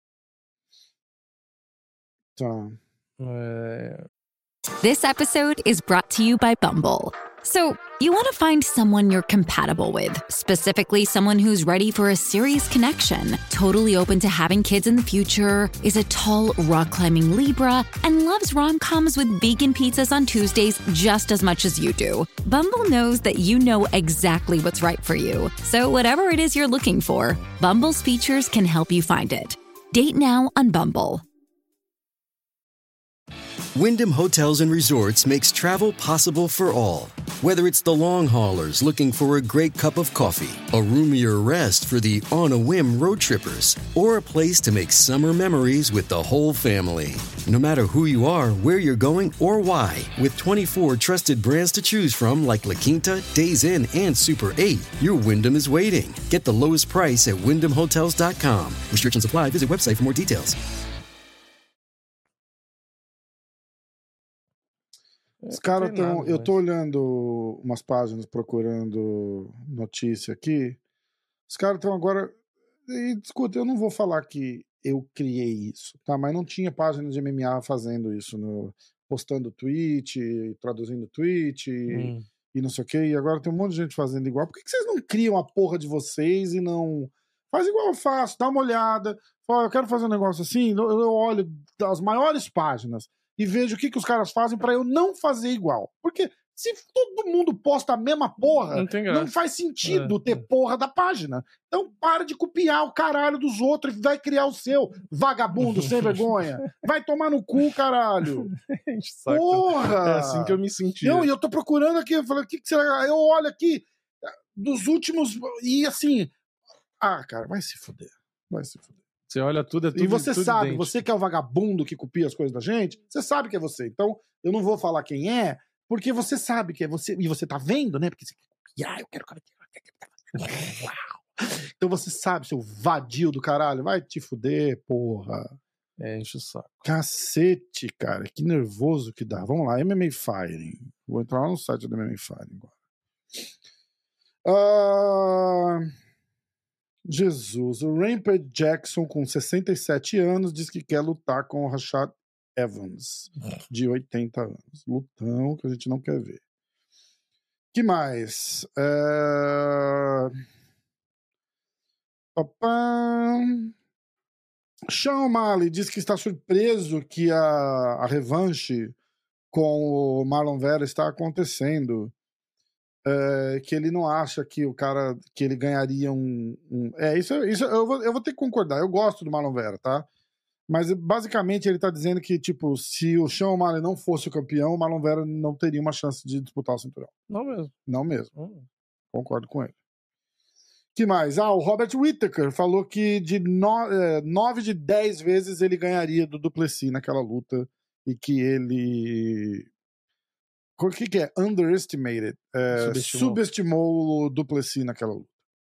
Tá. É... This episode is brought to you by Bumble. So, you want to find someone you're compatible with, specifically someone who's ready for a serious connection, totally open to having kids in the future, is a tall, rock-climbing Libra, and loves rom-coms with vegan pizzas on Tuesdays just as much as you do. Bumble knows that you know exactly what's right for you. So, whatever it is you're looking for, Bumble's features can help you find it. Date now on Bumble. Wyndham Hotels and Resorts makes travel possible for all. Whether it's the long haulers looking for a great cup of coffee, a roomier rest for the on-a-whim road trippers, or a place to make summer memories with the whole family. No matter who you are, where you're going, or why, with twenty-four trusted brands to choose from like La Quinta, Days Inn, and Super eight, your Wyndham is waiting. Get the lowest price at wyndham hotels dot com. Restrictions apply. Visit website for more details. Os caras não tem estão. nada, Eu mas- tô olhando umas páginas procurando notícia aqui. Os caras estão agora. E, escuta, eu não vou falar que eu criei isso, tá? Mas não tinha página de M M A fazendo isso, no, postando tweet, traduzindo tweet e, Hum. e não sei o quê. E agora tem um monte de gente fazendo igual. Por que, que vocês não criam a porra de vocês e não. Faz igual eu faço, dá uma olhada. Fala, eu quero fazer um negócio assim. Eu, eu olho das maiores páginas. e vejo o que, que os caras fazem pra eu não fazer igual. Porque se todo mundo posta a mesma porra, Não tem não, graça. faz sentido É, ter porra da página. Então para de copiar o caralho dos outros e vai criar o seu, vagabundo sem vergonha. Vai tomar no cu, caralho. Saca. Porra! É assim que eu me senti. Não, e eu tô procurando aqui, eu falei, o que, que será? Eu olho aqui, dos últimos, e assim... Ah, cara, vai se fuder. Vai se fuder. Você olha tudo, é tudo E você tudo sabe, idêntico. você que é o vagabundo que copia as coisas da gente, você sabe que é você. Então, eu não vou falar quem é, porque você sabe que é você. E você tá vendo, né? Porque você quer copiar, eu quero copiar. Uau! Então você sabe, seu vadio do caralho. Vai te fuder, porra. É, enche o saco. Cacete, cara. Que nervoso que dá. Vamos lá, M M A Fighting. Vou entrar lá no site do M M A Fighting agora. Ah... Jesus, o Rampage Jackson, com sessenta e sete anos, diz que quer lutar com o Rashad Evans, de oitenta anos. Lutão que a gente não quer ver. Que mais? É... Papá... Sean O'Malley diz que está surpreso que a, a revanche com o Marlon Vera está acontecendo. É, que ele não acha que o cara, que ele ganharia um... um... É, isso, isso eu, vou, eu vou ter que concordar. Eu gosto do Marlon Vera, tá? Mas basicamente ele tá dizendo que, tipo, se o Sean O'Malley não fosse o campeão, o Marlon Vera não teria uma chance de disputar o cinturão. Não mesmo. Não mesmo. Hum. Concordo com ele. Que mais? Ah, o Robert Whittaker falou que de no, é, nove de dez vezes ele ganharia do Duplessis naquela luta e que ele... O que, que é? Underestimated. É, Subestimou. subestimou o Duplessis naquela luta.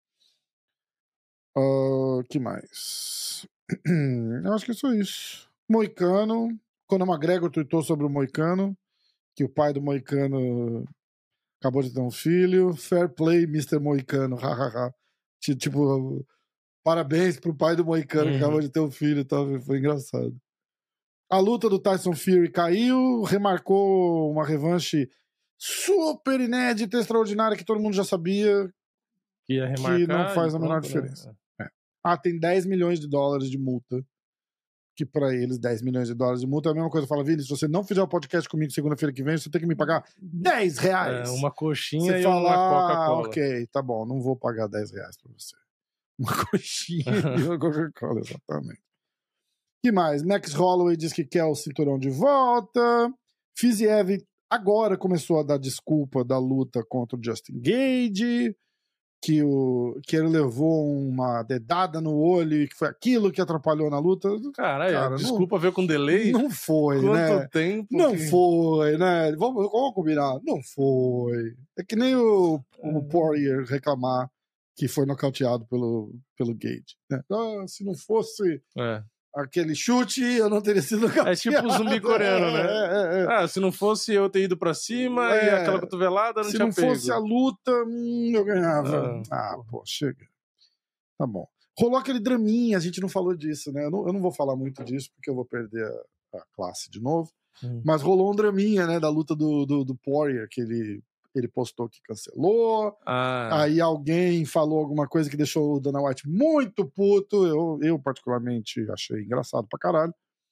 O uh, que mais? Eu acho que é só isso. Moicano. Conor McGregor tweetou sobre o Moicano, que o pai do Moicano acabou de ter um filho. Fair play, mister Moicano. Hahaha. Tipo, parabéns pro pai do Moicano, Uhum. que acabou de ter um filho. Tá? Foi engraçado. A luta do Tyson Fury caiu, remarcou uma revanche super inédita, extraordinária, que todo mundo já sabia, Que ia remarcar. que não faz e a menor pronto, diferença. né? É. Ah, tem dez milhões de dólares de multa, que pra eles dez milhões de dólares de multa é a mesma coisa. Fala, Vini, se você não fizer o podcast comigo segunda-feira que vem, você tem que me pagar dez reais. É, uma coxinha Você e fala, uma ah, Coca-Cola. ok, tá bom, não vou pagar dez reais pra você. Uma coxinha e uma Coca-Cola, exatamente. Que mais? Max Holloway diz que quer o cinturão de volta. Fiziev agora começou a dar desculpa da luta contra o Justin Gage, que, o, que ele levou uma dedada no olho e que foi aquilo que atrapalhou na luta. Caralho, Cara, desculpa ver com delay. Não foi, Quanto né? tempo? Não que... foi, né? Vamos, vamos combinar. Não foi. É que nem o, o Poirier reclamar que foi nocauteado pelo, pelo Gage. Né? Ah, se não fosse... É. aquele chute, eu não teria sido nocauteado. É tipo o zumbi coreano, né? É, é, é. Ah, se não fosse eu ter ido pra cima É. e aquela cotovelada, não Se tinha não pego. fosse a luta, hum, eu ganhava. Ah, ah, pô, chega. Tá bom. Rolou aquele draminha, a gente não falou disso, né? Eu não, eu não vou falar muito disso, porque eu vou perder a, a classe de novo. Hum. Mas rolou um draminha, né? Da luta do, do, do Poirier, que ele, ele postou que cancelou. Ah. Aí alguém falou alguma coisa que deixou o Dana White muito puto. Eu, eu particularmente, achei engraçado pra caralho.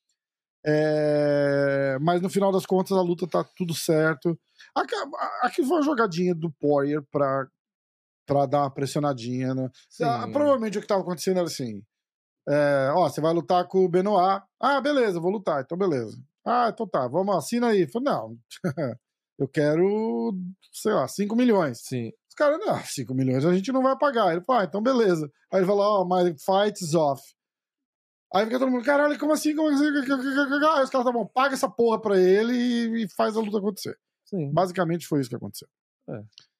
É... Mas no final das contas, a luta tá tudo certo. Aqui, aqui foi uma jogadinha do Poirier pra, pra dar uma pressionadinha. Né? Ah, provavelmente o que tava acontecendo era assim: é, ó, você vai lutar com o Benoit. Ah, beleza, vou lutar, então beleza. Ah, então tá, vamos, assina aí. Falei, não, eu quero, sei lá, cinco milhões. Sim. Os caras, não, cinco milhões a gente não vai pagar. Ele falou, ah, então beleza. Aí ele falou, ó, oh, my fight is off. Aí fica todo mundo, caralho, como assim? Como assim? Aí os caras, tá bom, paga essa porra pra ele e, e faz a luta acontecer. Sim. Basicamente foi isso que aconteceu. É.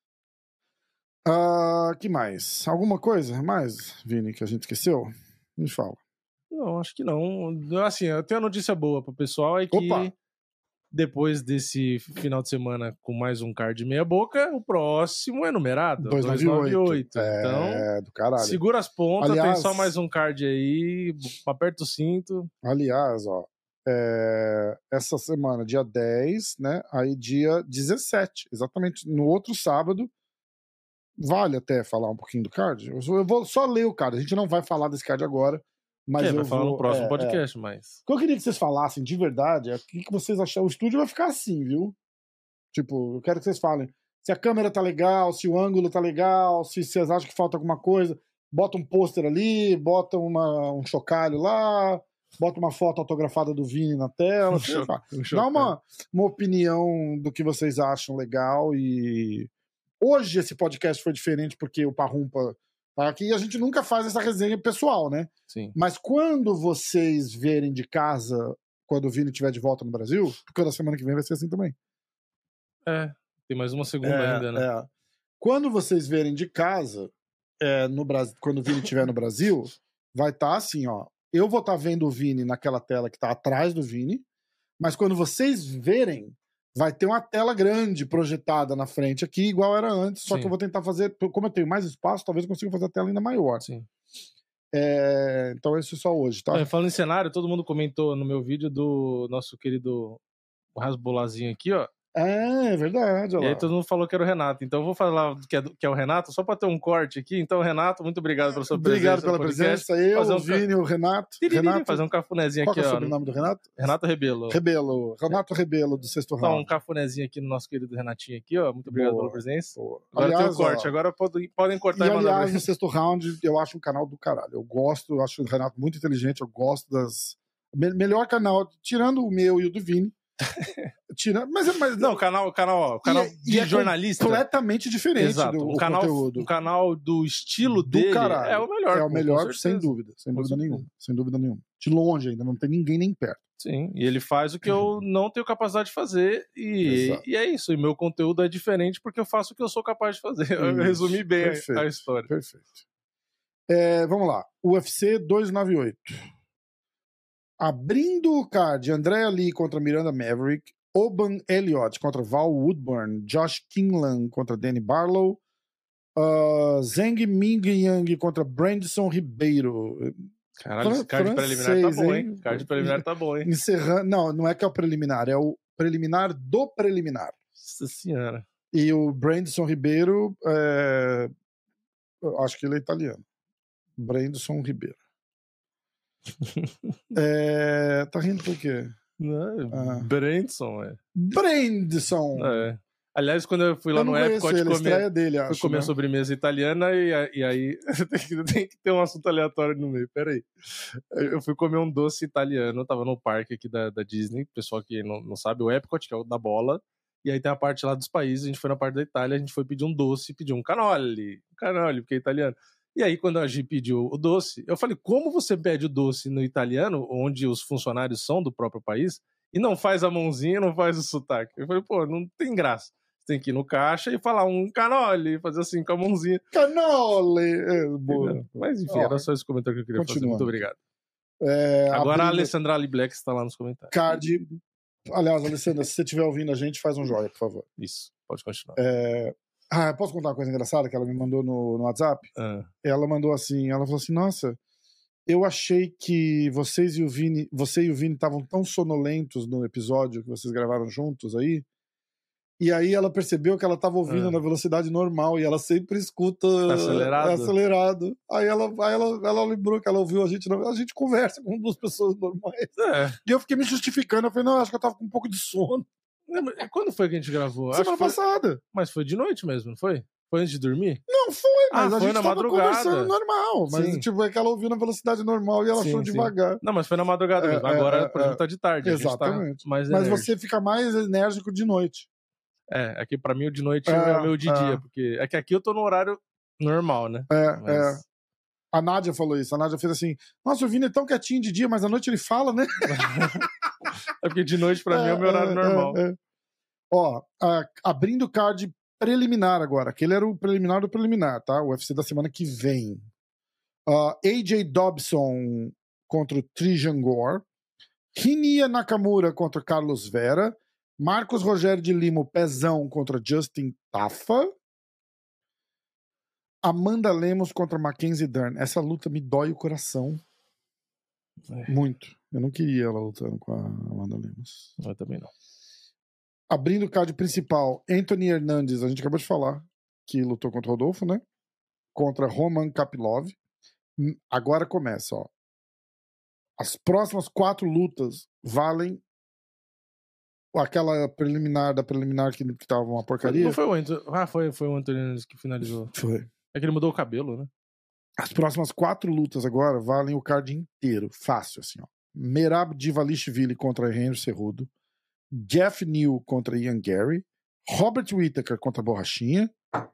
Uh, que mais? Alguma coisa mais, Vini, que a gente esqueceu? Me fala. Não, acho que não. Assim, eu tenho uma notícia boa pro pessoal, é que Opa. depois desse final de semana com mais um card meia boca, o próximo é numerado, dois dois nove nove oito. oito. É, Então, do caralho. segura as pontas, Aliás, tem só mais um card aí, aperta o cinto. Aliás, ó, é, essa semana, dia dez, né? Aí dia dezessete, exatamente no outro sábado. Vale até falar um pouquinho do card? Eu vou só ler o card, a gente não vai falar desse card agora, Mas é, eu vai falar vou, no próximo é, podcast, é. mas... O que eu queria que vocês falassem de verdade é o que vocês acharam. O estúdio vai ficar assim, viu? Tipo, eu quero que vocês falem se a câmera tá legal, se o ângulo tá legal, se vocês acham que falta alguma coisa. Bota um pôster ali, bota uma, um chocalho lá, bota uma foto autografada do Vini na tela. Um cho- um Dá uma, uma opinião do que vocês acham legal. E hoje esse podcast foi diferente porque o Parrumpa tá aqui e a gente nunca faz essa resenha pessoal, né? Sim. Mas quando vocês verem de casa, quando o Vini estiver de volta no Brasil, porque na semana que vem vai ser assim também. É, tem mais uma segunda É, ainda, né? é. Quando vocês verem de casa, é, no Brasil, quando o Vini estiver no Brasil, vai estar tá assim, ó. Eu vou estar tá vendo o Vini naquela tela que tá atrás do Vini, mas quando vocês verem, vai ter uma tela grande projetada na frente aqui, igual era antes, só Sim. que eu vou tentar fazer, como eu tenho mais espaço, talvez eu consiga fazer a tela ainda maior. Sim. É, então esse é só hoje, tá? É, falando em cenário, todo mundo comentou no meu vídeo do nosso querido Rasbolazinho aqui, ó. É, é verdade. Olha E aí lá. todo mundo falou que era o Renato. Então eu vou falar que é, do- que é o Renato, só pra ter um corte aqui. Então, Renato, muito obrigado pela sua Obrigado presença. pela no podcast. presença. Eu, Fazer o um ca- Vini, o Renato. Tiriri, Renato. fazer um cafunézinho Qual aqui, que é o ó. sobrenome do Renato? Renato Rebelo. Rebelo. Renato Rebelo, do Sexto Então, um Round. cafunézinho aqui no nosso querido Renatinho aqui, ó. Muito obrigado Boa, pela presença. boa. Agora tem Aliás, o corte. ó, Agora podem, podem E, cortar e, mandar aliás, pra no Sexto Round, eu acho um canal do caralho. Eu gosto, eu acho o Renato muito inteligente, eu gosto das... Me- melhor canal, tirando o meu e o do Vini. Tira... Mas, mas Não, o canal, o canal, ó, o canal E- de e é jornalista. completamente diferente Exato. do um o canal, conteúdo. um canal do estilo Do dele caralho. é o melhor. É o pô, melhor, com sem certeza. dúvida. Sem Com dúvida certeza. nenhuma. Sem dúvida nenhuma. De longe ainda, não tem ninguém nem perto. Sim, e ele faz o que eu não tenho capacidade de fazer e, Exato. e é isso. E meu conteúdo é diferente porque eu faço o que eu sou capaz de fazer. Eu Isso, resumi bem a- perfeito. a história. Perfeito. É, vamos lá. U F C duzentos e noventa e oito. Abrindo o card, Andrea Lee contra Miranda Maverick, Oban Elliott contra Val Woodburn, Josh Kingland contra Danny Barlow, uh, Zhang Mingyang contra Brandson Ribeiro. Caralho, esse Fran- card preliminar tá francês, bom, hein? hein? Card preliminar tá bom, hein? Encerrando, não, não é que é o preliminar, é o preliminar do preliminar. Nossa senhora. E o Brandson Ribeiro, é, eu acho que ele é italiano. Brandson Ribeiro. É, tá rindo por quê? Não, Ah. Brandson, é. Brandson! é. Aliás, quando eu fui lá Eu não no conheço Epcot ele, a estreia comer, dele, fui acho. comer né? sobremesa italiana e, a- e aí tem que, tem que ter um assunto aleatório no meio. Peraí. Eu fui comer um doce italiano, eu tava no parque aqui da, da Disney, pessoal que não, não sabe, o Epcot, que é o da bola, e aí tem a parte lá dos países, a gente foi na parte da Itália, a gente foi pedir um doce, pediu um cannoli, um cannoli, porque é italiano. E aí, quando a Gi pediu o doce, eu falei, como você pede o doce no italiano, onde os funcionários são do próprio país, e não faz a mãozinha, não faz o sotaque? Eu falei, pô, não tem graça. Você tem que ir no caixa e falar um cannoli, fazer assim com a mãozinha. Cannoli! É, boa. Mas enfim, Ó, era só esse comentário que eu queria fazer. continuando. Muito obrigado. É, Agora a abrindo Alessandra Ali Black está lá nos comentários. card. Aliás, Alessandra, se você estiver ouvindo a gente, faz um joia, por favor. Isso, pode continuar. É... Ah, posso contar uma coisa engraçada que ela me mandou no, no WhatsApp? Ah, Ela mandou assim, ela falou assim, nossa, eu achei que vocês e o Vini, você e o Vini estavam tão sonolentos no episódio que vocês gravaram juntos aí, e aí ela percebeu que ela estava ouvindo Ah. na velocidade normal, e ela sempre escuta Acelerado? acelerado. Aí ela, aí ela, ela lembrou que ela ouviu a gente, a gente conversa com duas pessoas normais. é. E eu fiquei me justificando, eu falei, não, acho que eu tava com um pouco de sono. Não, mas Quando foi que a gente gravou? Acho Semana que foi... passada. Mas foi de noite mesmo, não foi? Foi antes de dormir? Não foi, mas Ah, a foi gente na tava madrugada. conversando normal. Mas, Sim. tipo, é que ela ouviu na velocidade normal e ela Sim, achou sim. devagar. Não, mas foi na madrugada É, mesmo. é, Agora, é, por exemplo, é. tá de tarde. A gente Exatamente. tá mais Mas enérgico. você fica mais enérgico de noite. É, aqui pra mim o de noite É, é, o meu de é. dia, porque é que aqui eu tô no horário normal, né? É, Mas- é. A Nádia falou isso. A Nádia fez assim: nossa, o Vini é tão quietinho de dia, mas à noite ele fala, né? É porque de noite pra mim é o meu horário normal. é, é. Ó, a- abrindo o card preliminar agora. Aquele era o preliminar do preliminar, tá? O U F C da semana que vem. Uh, A J Dobson contra o Trijan Gore. Rinia Nakamura contra Carlos Vera. Marcos Rogério de Lima, o Pezão, contra Justin Tafa. Amanda Lemos contra Mackenzie Dern. Essa luta me dói o coração. É. Muito. Eu não queria ela lutando com a Amanda Lemos. Eu também não. Abrindo o card principal, Anthony Hernandes, a gente acabou de falar, que lutou contra o Rodolfo, né? Contra Roman Kapilov. Hum, Agora começa, ó. As próximas quatro lutas valem aquela preliminar da preliminar que, que tava uma porcaria. Não foi o Anthony. Ah, foi, foi o Anthony Nunes que finalizou. Foi. É que ele mudou o cabelo, né? As próximas quatro lutas agora valem o card inteiro. Fácil, assim, ó. Merab Dvalishvili contra Henry Cejudo. Jeff Neal contra Ian Gary. Robert Whittaker contra Borrachinha.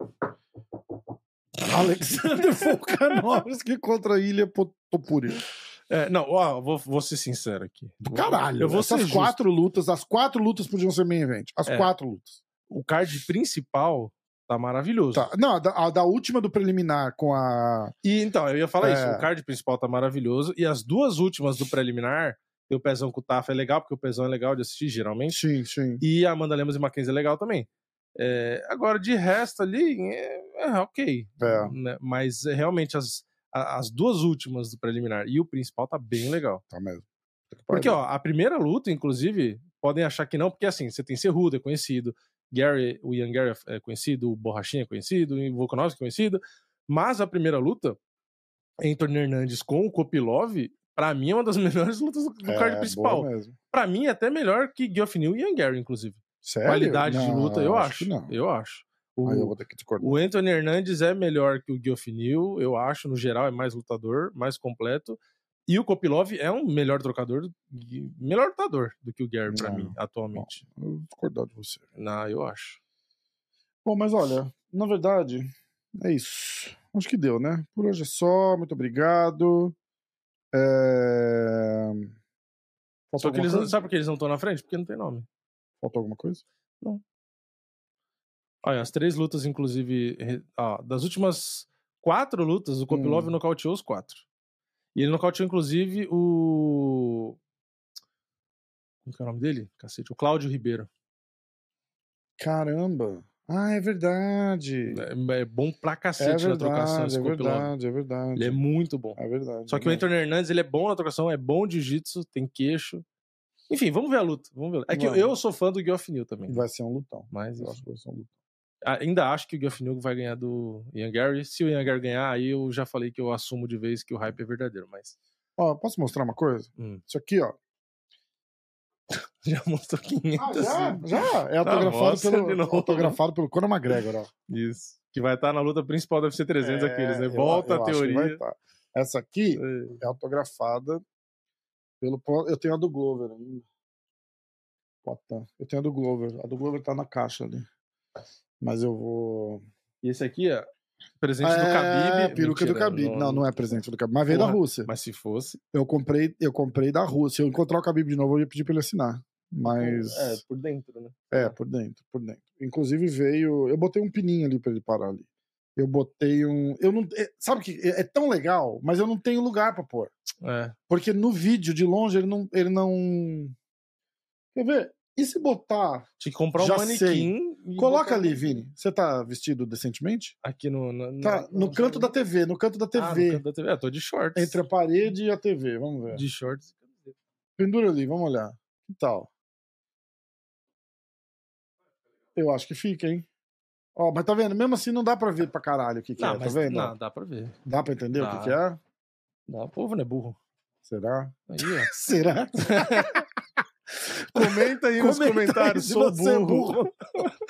Alexander Volkanovski contra Ilya Topuria. É, não, ó, vou, vou ser sincero aqui. Do caralho. Eu vou Essas ser quatro lutas, as quatro lutas podiam ser main event. As É. quatro lutas. O card principal tá maravilhoso. Tá. Não, a da, a da última do preliminar com a... E então, eu ia falar É. isso. O card principal tá maravilhoso. E as duas últimas do preliminar, tem o Pezão com o Tafa é legal, porque o Pezão é legal de assistir, geralmente. Sim, sim. E a Amanda Lemos e Mackenzie é legal também. É, agora, de resto ali, é, é ok. É. Né? Mas é, realmente as, a- as duas últimas do preliminar e o principal tá bem legal. Tá mesmo. Porque, ó, a primeira luta, inclusive, podem achar que não, porque assim, você tem Cejudo, é conhecido, Gary, o Ian Gary é conhecido, o Borrachinha é conhecido, o Volkanovski é conhecido, mas a primeira luta, Anthony Hernandes com o Kopilov, pra mim é uma das melhores lutas do, do É, card boa principal. mesmo. Pra mim é até melhor que Geoff Neal e Ian Gary, inclusive. Sério? Qualidade de Não, luta, eu acho acho. que não. Eu acho. O, Aí eu vou ter que discordar. o Anthony Hernandes é melhor que o Geoff Neal, eu acho, no geral, é mais lutador, mais completo. E o Kopilov é um melhor trocador, melhor lutador do que o Gary, pra Não, mim, atualmente. Eu vou discordar de você. Não, eu acho. Bom, mas olha, na verdade, é isso. Acho que deu, né? Por hoje é só. Muito obrigado. É... Faltou Só que alguma eles não, coisa? sabe por que eles não estão na frente? Porque não tem nome. Faltou alguma coisa? Não. Olha, as três lutas, inclusive, re- ó, das últimas quatro lutas, o Kopilov Hum. nocauteou os quatro. E ele nocauteou, inclusive, o... Como que é o nome dele? Cacete. O Cláudio Ribeiro. Caramba. Ah, é verdade. É, é bom pra É cacete na trocação verdade, esse é Kopilov. verdade, é verdade. Ele é muito bom. É verdade. Só que o é Anthony Hernandes, ele é bom na trocação, é bom de jiu-jitsu, tem queixo. Enfim, vamos ver a luta. Vamos ver. É que Vamos. eu sou fã do Geoff Neal também. Vai ser um lutão. Mas Eu enfim. acho que vai ser um lutão. Ainda acho que o Geoff Neal vai ganhar do Ian Gary. Se o Ian Gary ganhar, aí eu já falei que eu assumo de vez que o hype é verdadeiro, mas... Ó, posso mostrar uma coisa? Hum. Isso aqui, ó. Já mostrou quinhentas. Ah, já, já. É Tá, autografado, mostra de pelo, novo. autografado pelo Conor McGregor, ó. Isso. Que vai estar na luta principal do U F C trezentos É, aqueles, né? eu- Volta eu a acho que vai teoria. tá. Essa aqui É. é autografada pelo... Eu tenho a do Glover ainda. Potan. Eu tenho a do Glover. A do Glover tá na caixa ali. Mas eu vou... E esse aqui, ó, presente do É, Khabib. peruca do Mentira, Khabib. Não, não é presente do Khabib. Mas veio da Porra, Rússia. Mas se fosse... Eu comprei, eu comprei da Rússia. Se eu encontrar o Khabib de novo, eu ia pedir pra ele assinar. Mas... É, por dentro, né? É, por dentro, por dentro. Inclusive veio... Eu botei um pininho ali pra ele parar ali. Eu botei um... Eu não... é- Sabe que é é tão legal, mas eu não tenho lugar pra pôr. É. Porque no vídeo, de longe, ele não... Ele não... Quer ver? E se botar... Tinha que comprar um Já manequim. sei. e Coloca botar ali, no- Vini. Você tá vestido decentemente? Aqui no... no Tá, no canto da T V, no canto da T V. Ah, no canto da T V. É, tô de shorts. Entre a parede e a T V, vamos ver. De shorts. Pendura ali, vamos olhar. Que tal? Eu acho que fica, hein? Ó, mas tá vendo? Mesmo assim não dá pra ver pra caralho o que, que Não, é, mas tá vendo? não, dá pra ver. Dá pra entender o Dá. que, que é? Dá, o povo não é burro. Será? Aí, ó. Será? Comenta aí nos Comenta aí comentários, se sou você é burro. burro.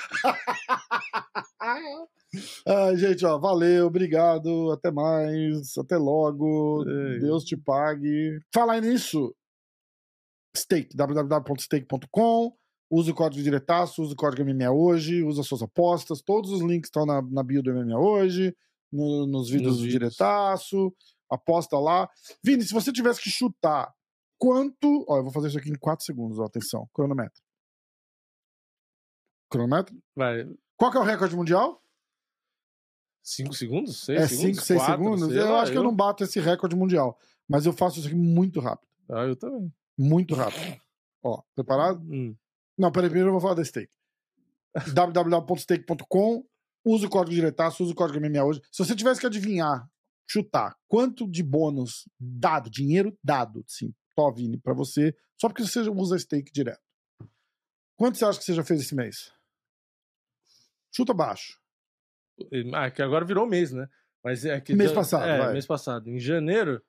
Ah, gente, ó, valeu, obrigado, até mais, até logo, Ei. Deus te pague. Falar nisso, Stake, w w w ponto stake ponto com, usa o código diretaço, usa o código M M A hoje, usa suas apostas, todos os links estão na, na bio do M M A hoje, no- nos vídeos Nos do vídeos. diretaço, aposta lá. Vini, se você tivesse que chutar quanto... Ó, eu vou fazer isso aqui em quatro segundos, ó, atenção, cronômetro. Cronômetro? Vai. Qual que é o recorde mundial? cinco segundos? seis É segundos? cinco, seis quatro, segundos? sei Eu lá, acho que eu não bato esse recorde mundial. Mas eu faço isso aqui muito rápido. Ah, eu também. Muito rápido. Ó, preparado? Hum. Não, peraí, primeiro eu vou falar da Stake. w w w ponto stake ponto com, usa o código diretaço, usa o código M M A hoje. Se você tivesse que adivinhar, chutar, quanto de bônus dado, dinheiro dado, sim, tó, Vini, pra você, só porque você usa Stake direto. Quanto você acha que você já fez esse mês? Chuta baixo. Ah, que agora virou mês, né? Mas é que Mês passado, É, vai. mês passado. Em janeiro,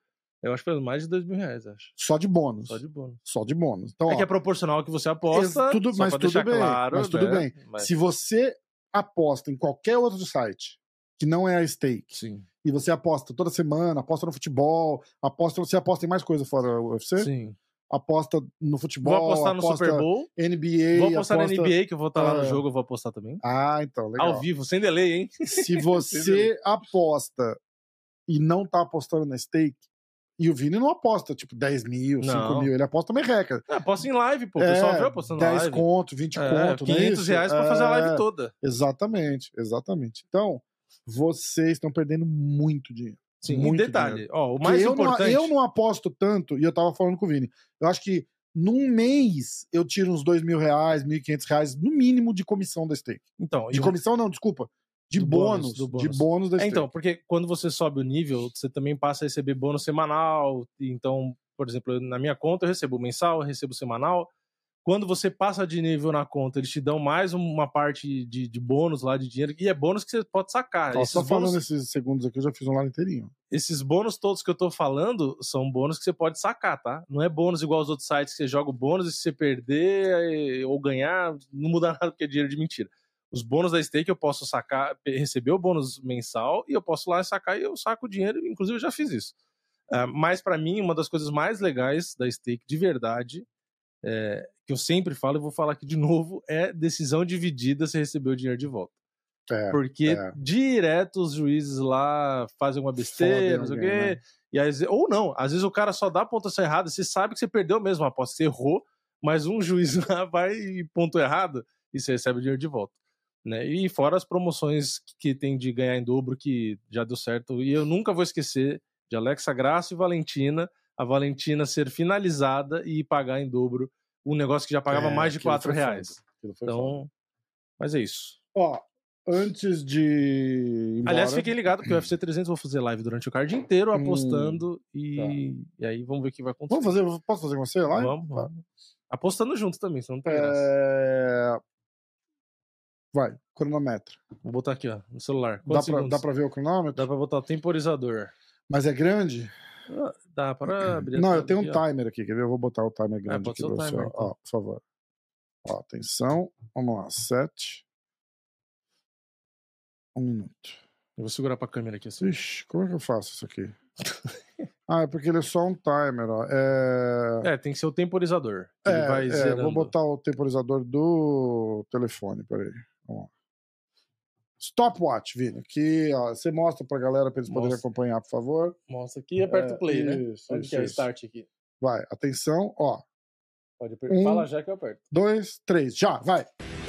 Eu acho que foi mais de dois mil reais, acho. Só de bônus. Só de bônus. Só de bônus. Então, é ó, que é proporcional ao que você aposta, tudo, só mas pra tudo deixar bem, claro. mas tudo né? bem. Mas... Se você aposta em qualquer outro site que não é a Stake, Sim. e você aposta toda semana, aposta no futebol, aposta, você aposta em mais coisa fora o U F C? Sim. Aposta no futebol, Vou apostar no aposta Super Bowl. N B A. Vou apostar aposta... na N B A, que eu vou estar lá no Ah. jogo, eu vou apostar também. Ah, então, legal. Ao vivo, sem delay, hein? Se você aposta e não tá apostando na Stake, e o Vini não aposta, tipo, dez mil, Não. cinco mil, ele aposta merreca. É, aposta em live, pô. O pessoal viu apostando na dez live. conto, vinte É, conto, não é quinhentos isso? reais pra fazer a live É, toda. Exatamente, exatamente. Então, vocês estão perdendo muito dinheiro. Sim, muito e detalhe, dinheiro. ó, o Porque mais eu importante... Não, eu não aposto tanto, e eu tava falando com o Vini, eu acho que num mês eu tiro uns dois mil reais, mil e quinhentos reais, no mínimo, de comissão da Stake. Então, De e- comissão não, desculpa. De do bônus, do de bônus da É, Stake. então, porque quando você sobe o nível, você também passa a receber bônus semanal. Então, por exemplo, na minha conta eu recebo mensal, eu recebo semanal. Quando você passa de nível na conta, eles te dão mais uma parte de, de bônus lá, de dinheiro, e é bônus que você pode sacar. Ó, esses, só falando bônus, esses segundos aqui, eu já fiz um lá inteirinho. esses bônus todos que eu tô falando são bônus que você pode sacar, tá? Não é bônus igual aos outros sites que você joga o bônus e se você perder eh, ou ganhar, não muda nada porque é dinheiro de mentira. Os bônus da Stake eu posso sacar, receber o bônus mensal e eu posso lá sacar e eu saco o dinheiro. Inclusive eu já fiz isso. Uh, mas pra mim, uma das coisas mais legais da Stake, de verdade, é, que eu sempre falo e vou falar aqui de novo, é decisão dividida se receber o dinheiro de volta. É, Porque é. direto os juízes lá fazem uma besteira, Fodem não sei o alguém, quê. né? E às vezes, ou não, às vezes o cara só dá a pontuação errada, você sabe que você perdeu mesmo a aposta, você errou, mas um juiz lá vai e pontua errado e você recebe o dinheiro de volta. Né? E fora as promoções que tem de ganhar em dobro, que já deu certo. E eu nunca vou esquecer de Alexa Grasso e Valentina, a Valentina ser finalizada e pagar em dobro um negócio que já pagava É, mais de aquilo quatro foi reais. foda, aquilo foi Então, mas é isso. Ó, antes de ir embora... Aliás, fiquem ligados que o U F C trezentos eu vou fazer live durante o card inteiro, Hum, apostando e... tá. e aí vamos ver o que vai acontecer. Vamos fazer, posso fazer com você lá? Vamos, Tá. vamos. Apostando juntos também, senão não tem graça. É... Vai, cronometra. Vou botar aqui, ó, no celular. Dá Quantos pra, segundos? dá pra ver o cronômetro? Dá pra botar o temporizador. Mas é grande? Ah, Dá pra abrir. a Não, tela eu tenho um aqui, ó. timer aqui, quer ver? Eu vou botar o timer grande pode aqui ser o pra você. timer, Ó, então. ó, por favor. Ó, atenção. Vamos lá, sete. Um minuto. Eu vou segurar pra câmera aqui assim. Ixi, como é que eu faço isso aqui? Ah, é porque ele é só um timer, ó. É, É, tem que ser o temporizador. que é, ele vai é, zerando. vou botar o temporizador do telefone, peraí. Vamos lá. Stopwatch, Vini, que ó, você mostra pra galera pra eles poderem Mostra. acompanhar, por favor. Mostra aqui e aperta É, o play, né? isso, Onde isso, que é o isso. start aqui? Vai, atenção, ó. Pode apertar. Um. Fala já que eu aperto. Dois, três, já, vai.